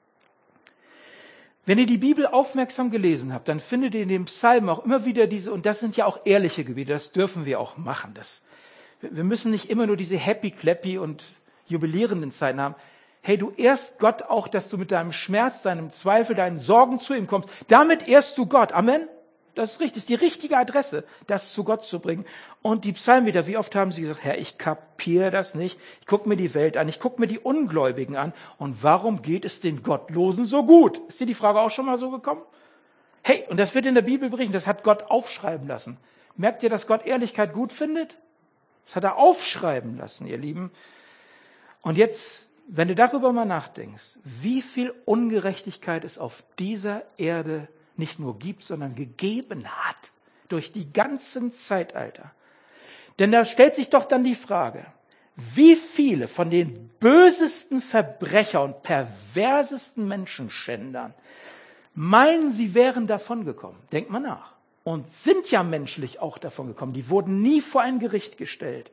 Wenn ihr die Bibel aufmerksam gelesen habt, dann findet ihr in dem Psalm auch immer wieder diese, und das sind ja auch ehrliche Gebete, das dürfen wir auch machen. Wir müssen nicht immer nur diese happy, clappy und jubilierenden Zeiten haben. Hey, du ehrst Gott auch, dass du mit deinem Schmerz, deinem Zweifel, deinen Sorgen zu ihm kommst. Damit ehrst du Gott. Amen. Das ist richtig. Das ist die richtige Adresse, das zu Gott zu bringen. Und die Psalmbeter, wie oft haben sie gesagt, Herr, ich kapiere das nicht. Ich gucke mir die Welt an. Ich gucke mir die Ungläubigen an. Und warum geht es den Gottlosen so gut? Ist dir die Frage auch schon mal so gekommen? Hey, und das wird in der Bibel berichtet. Das hat Gott aufschreiben lassen. Merkt ihr, dass Gott Ehrlichkeit gut findet? Das hat er aufschreiben lassen, ihr Lieben. Und jetzt, wenn du darüber mal nachdenkst, wie viel Ungerechtigkeit es auf dieser Erde nicht nur gibt, sondern gegeben hat durch die ganzen Zeitalter. Denn da stellt sich doch dann die Frage, wie viele von den bösesten Verbrecher und perversesten Menschenschändern meinen, sie wären davongekommen? Denkt mal nach. Und sind ja menschlich auch davongekommen. Die wurden nie vor ein Gericht gestellt.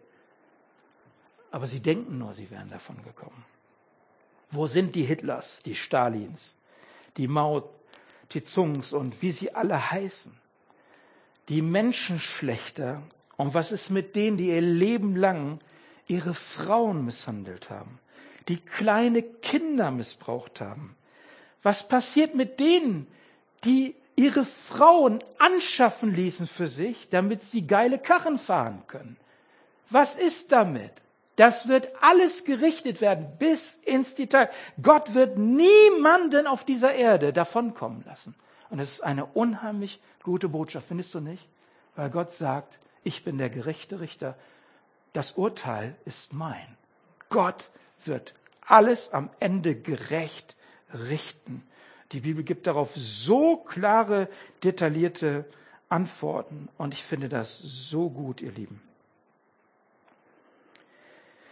Aber sie denken nur, sie wären davongekommen. Wo sind die Hitlers, die Stalins, die Mao, die Zungs und wie sie alle heißen? Die Menschenschlechter. Und was ist mit denen, die ihr Leben lang ihre Frauen misshandelt haben, die kleine Kinder missbraucht haben? Was passiert mit denen, die ihre Frauen anschaffen ließen für sich, damit sie geile Karren fahren können? Was ist damit? Das wird alles gerichtet werden, bis ins Detail. Gott wird niemanden auf dieser Erde davonkommen lassen. Und das ist eine unheimlich gute Botschaft, findest du nicht? Weil Gott sagt, ich bin der gerechte Richter. Das Urteil ist mein. Gott wird alles am Ende gerecht richten. Die Bibel gibt darauf so klare, detaillierte Antworten. Und ich finde das so gut, ihr Lieben.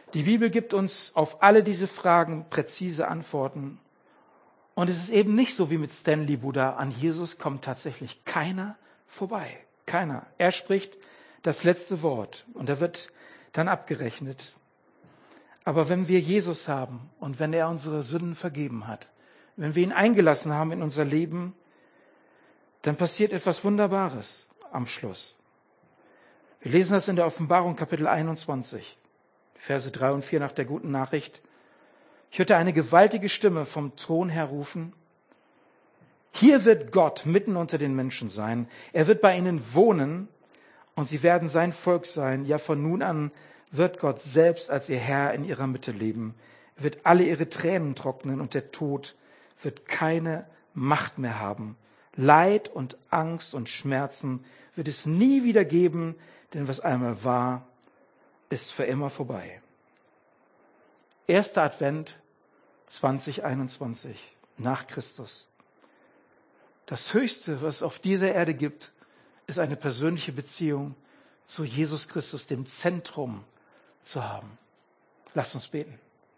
Die Bibel gibt uns auf alle diese Fragen präzise Antworten. Und es ist eben nicht so wie mit Stanley Buddha, an Jesus kommt tatsächlich keiner vorbei. Keiner. Er spricht das letzte Wort und er wird dann abgerechnet. Aber wenn wir Jesus haben und wenn er unsere Sünden vergeben hat, wenn wir ihn eingelassen haben in unser Leben, dann passiert etwas Wunderbares am Schluss. Wir lesen das in der Offenbarung Kapitel 21, Verse 3 und 4 nach der guten Nachricht. Ich hörte eine gewaltige Stimme vom Thron her rufen: Hier wird Gott mitten unter den Menschen sein. Er wird bei ihnen wohnen und sie werden sein Volk sein. Ja, von nun an wird Gott selbst als ihr Herr in ihrer Mitte leben. Er wird alle ihre Tränen trocknen und der Tod wird keine Macht mehr haben. Leid und Angst und Schmerzen wird es nie wieder geben, denn was einmal war, ist für immer vorbei. Erster Advent 2021 nach Christus. Das Höchste, was es auf dieser Erde gibt, ist eine persönliche Beziehung zu Jesus Christus, dem Zentrum zu haben. Lasst uns beten.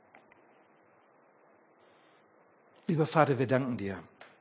Lieber Vater, wir danken dir.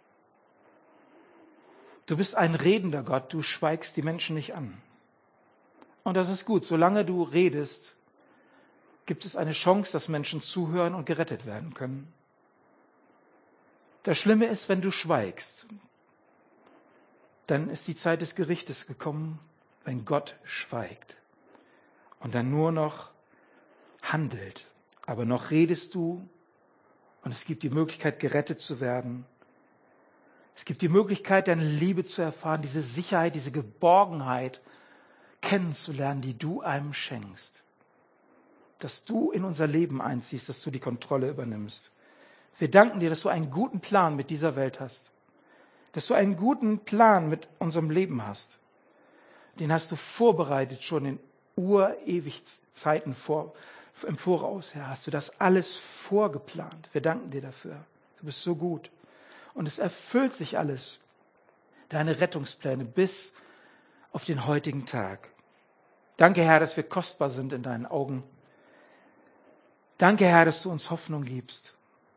Du bist ein redender Gott, du schweigst die Menschen nicht an. Und das ist gut, solange du redest, gibt es eine Chance, dass Menschen zuhören und gerettet werden können. Das Schlimme ist, wenn du schweigst, dann ist die Zeit des Gerichtes gekommen, wenn Gott schweigt und dann nur noch handelt. Aber noch redest du und es gibt die Möglichkeit, gerettet zu werden. Es gibt die Möglichkeit, deine Liebe zu erfahren, diese Sicherheit, diese Geborgenheit kennenzulernen, die du einem schenkst. Dass du in unser Leben einziehst, dass du die Kontrolle übernimmst. Wir danken dir, dass du einen guten Plan mit dieser Welt hast. Dass du einen guten Plan mit unserem Leben hast. Den hast du vorbereitet schon in urewig Zeiten im Voraus. Herr, hast du das alles vorgeplant. Wir danken dir dafür. Du bist so gut. Und es erfüllt sich alles. Deine Rettungspläne bis auf den heutigen Tag. Danke, Herr, dass wir kostbar sind in deinen Augen. Danke, Herr, dass du uns Hoffnung gibst.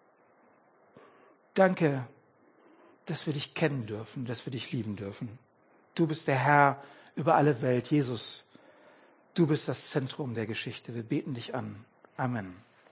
Danke, dass wir dich kennen dürfen, dass wir dich lieben dürfen. Du bist der Herr über alle Welt. Jesus, du bist das Zentrum der Geschichte. Wir beten dich an. Amen.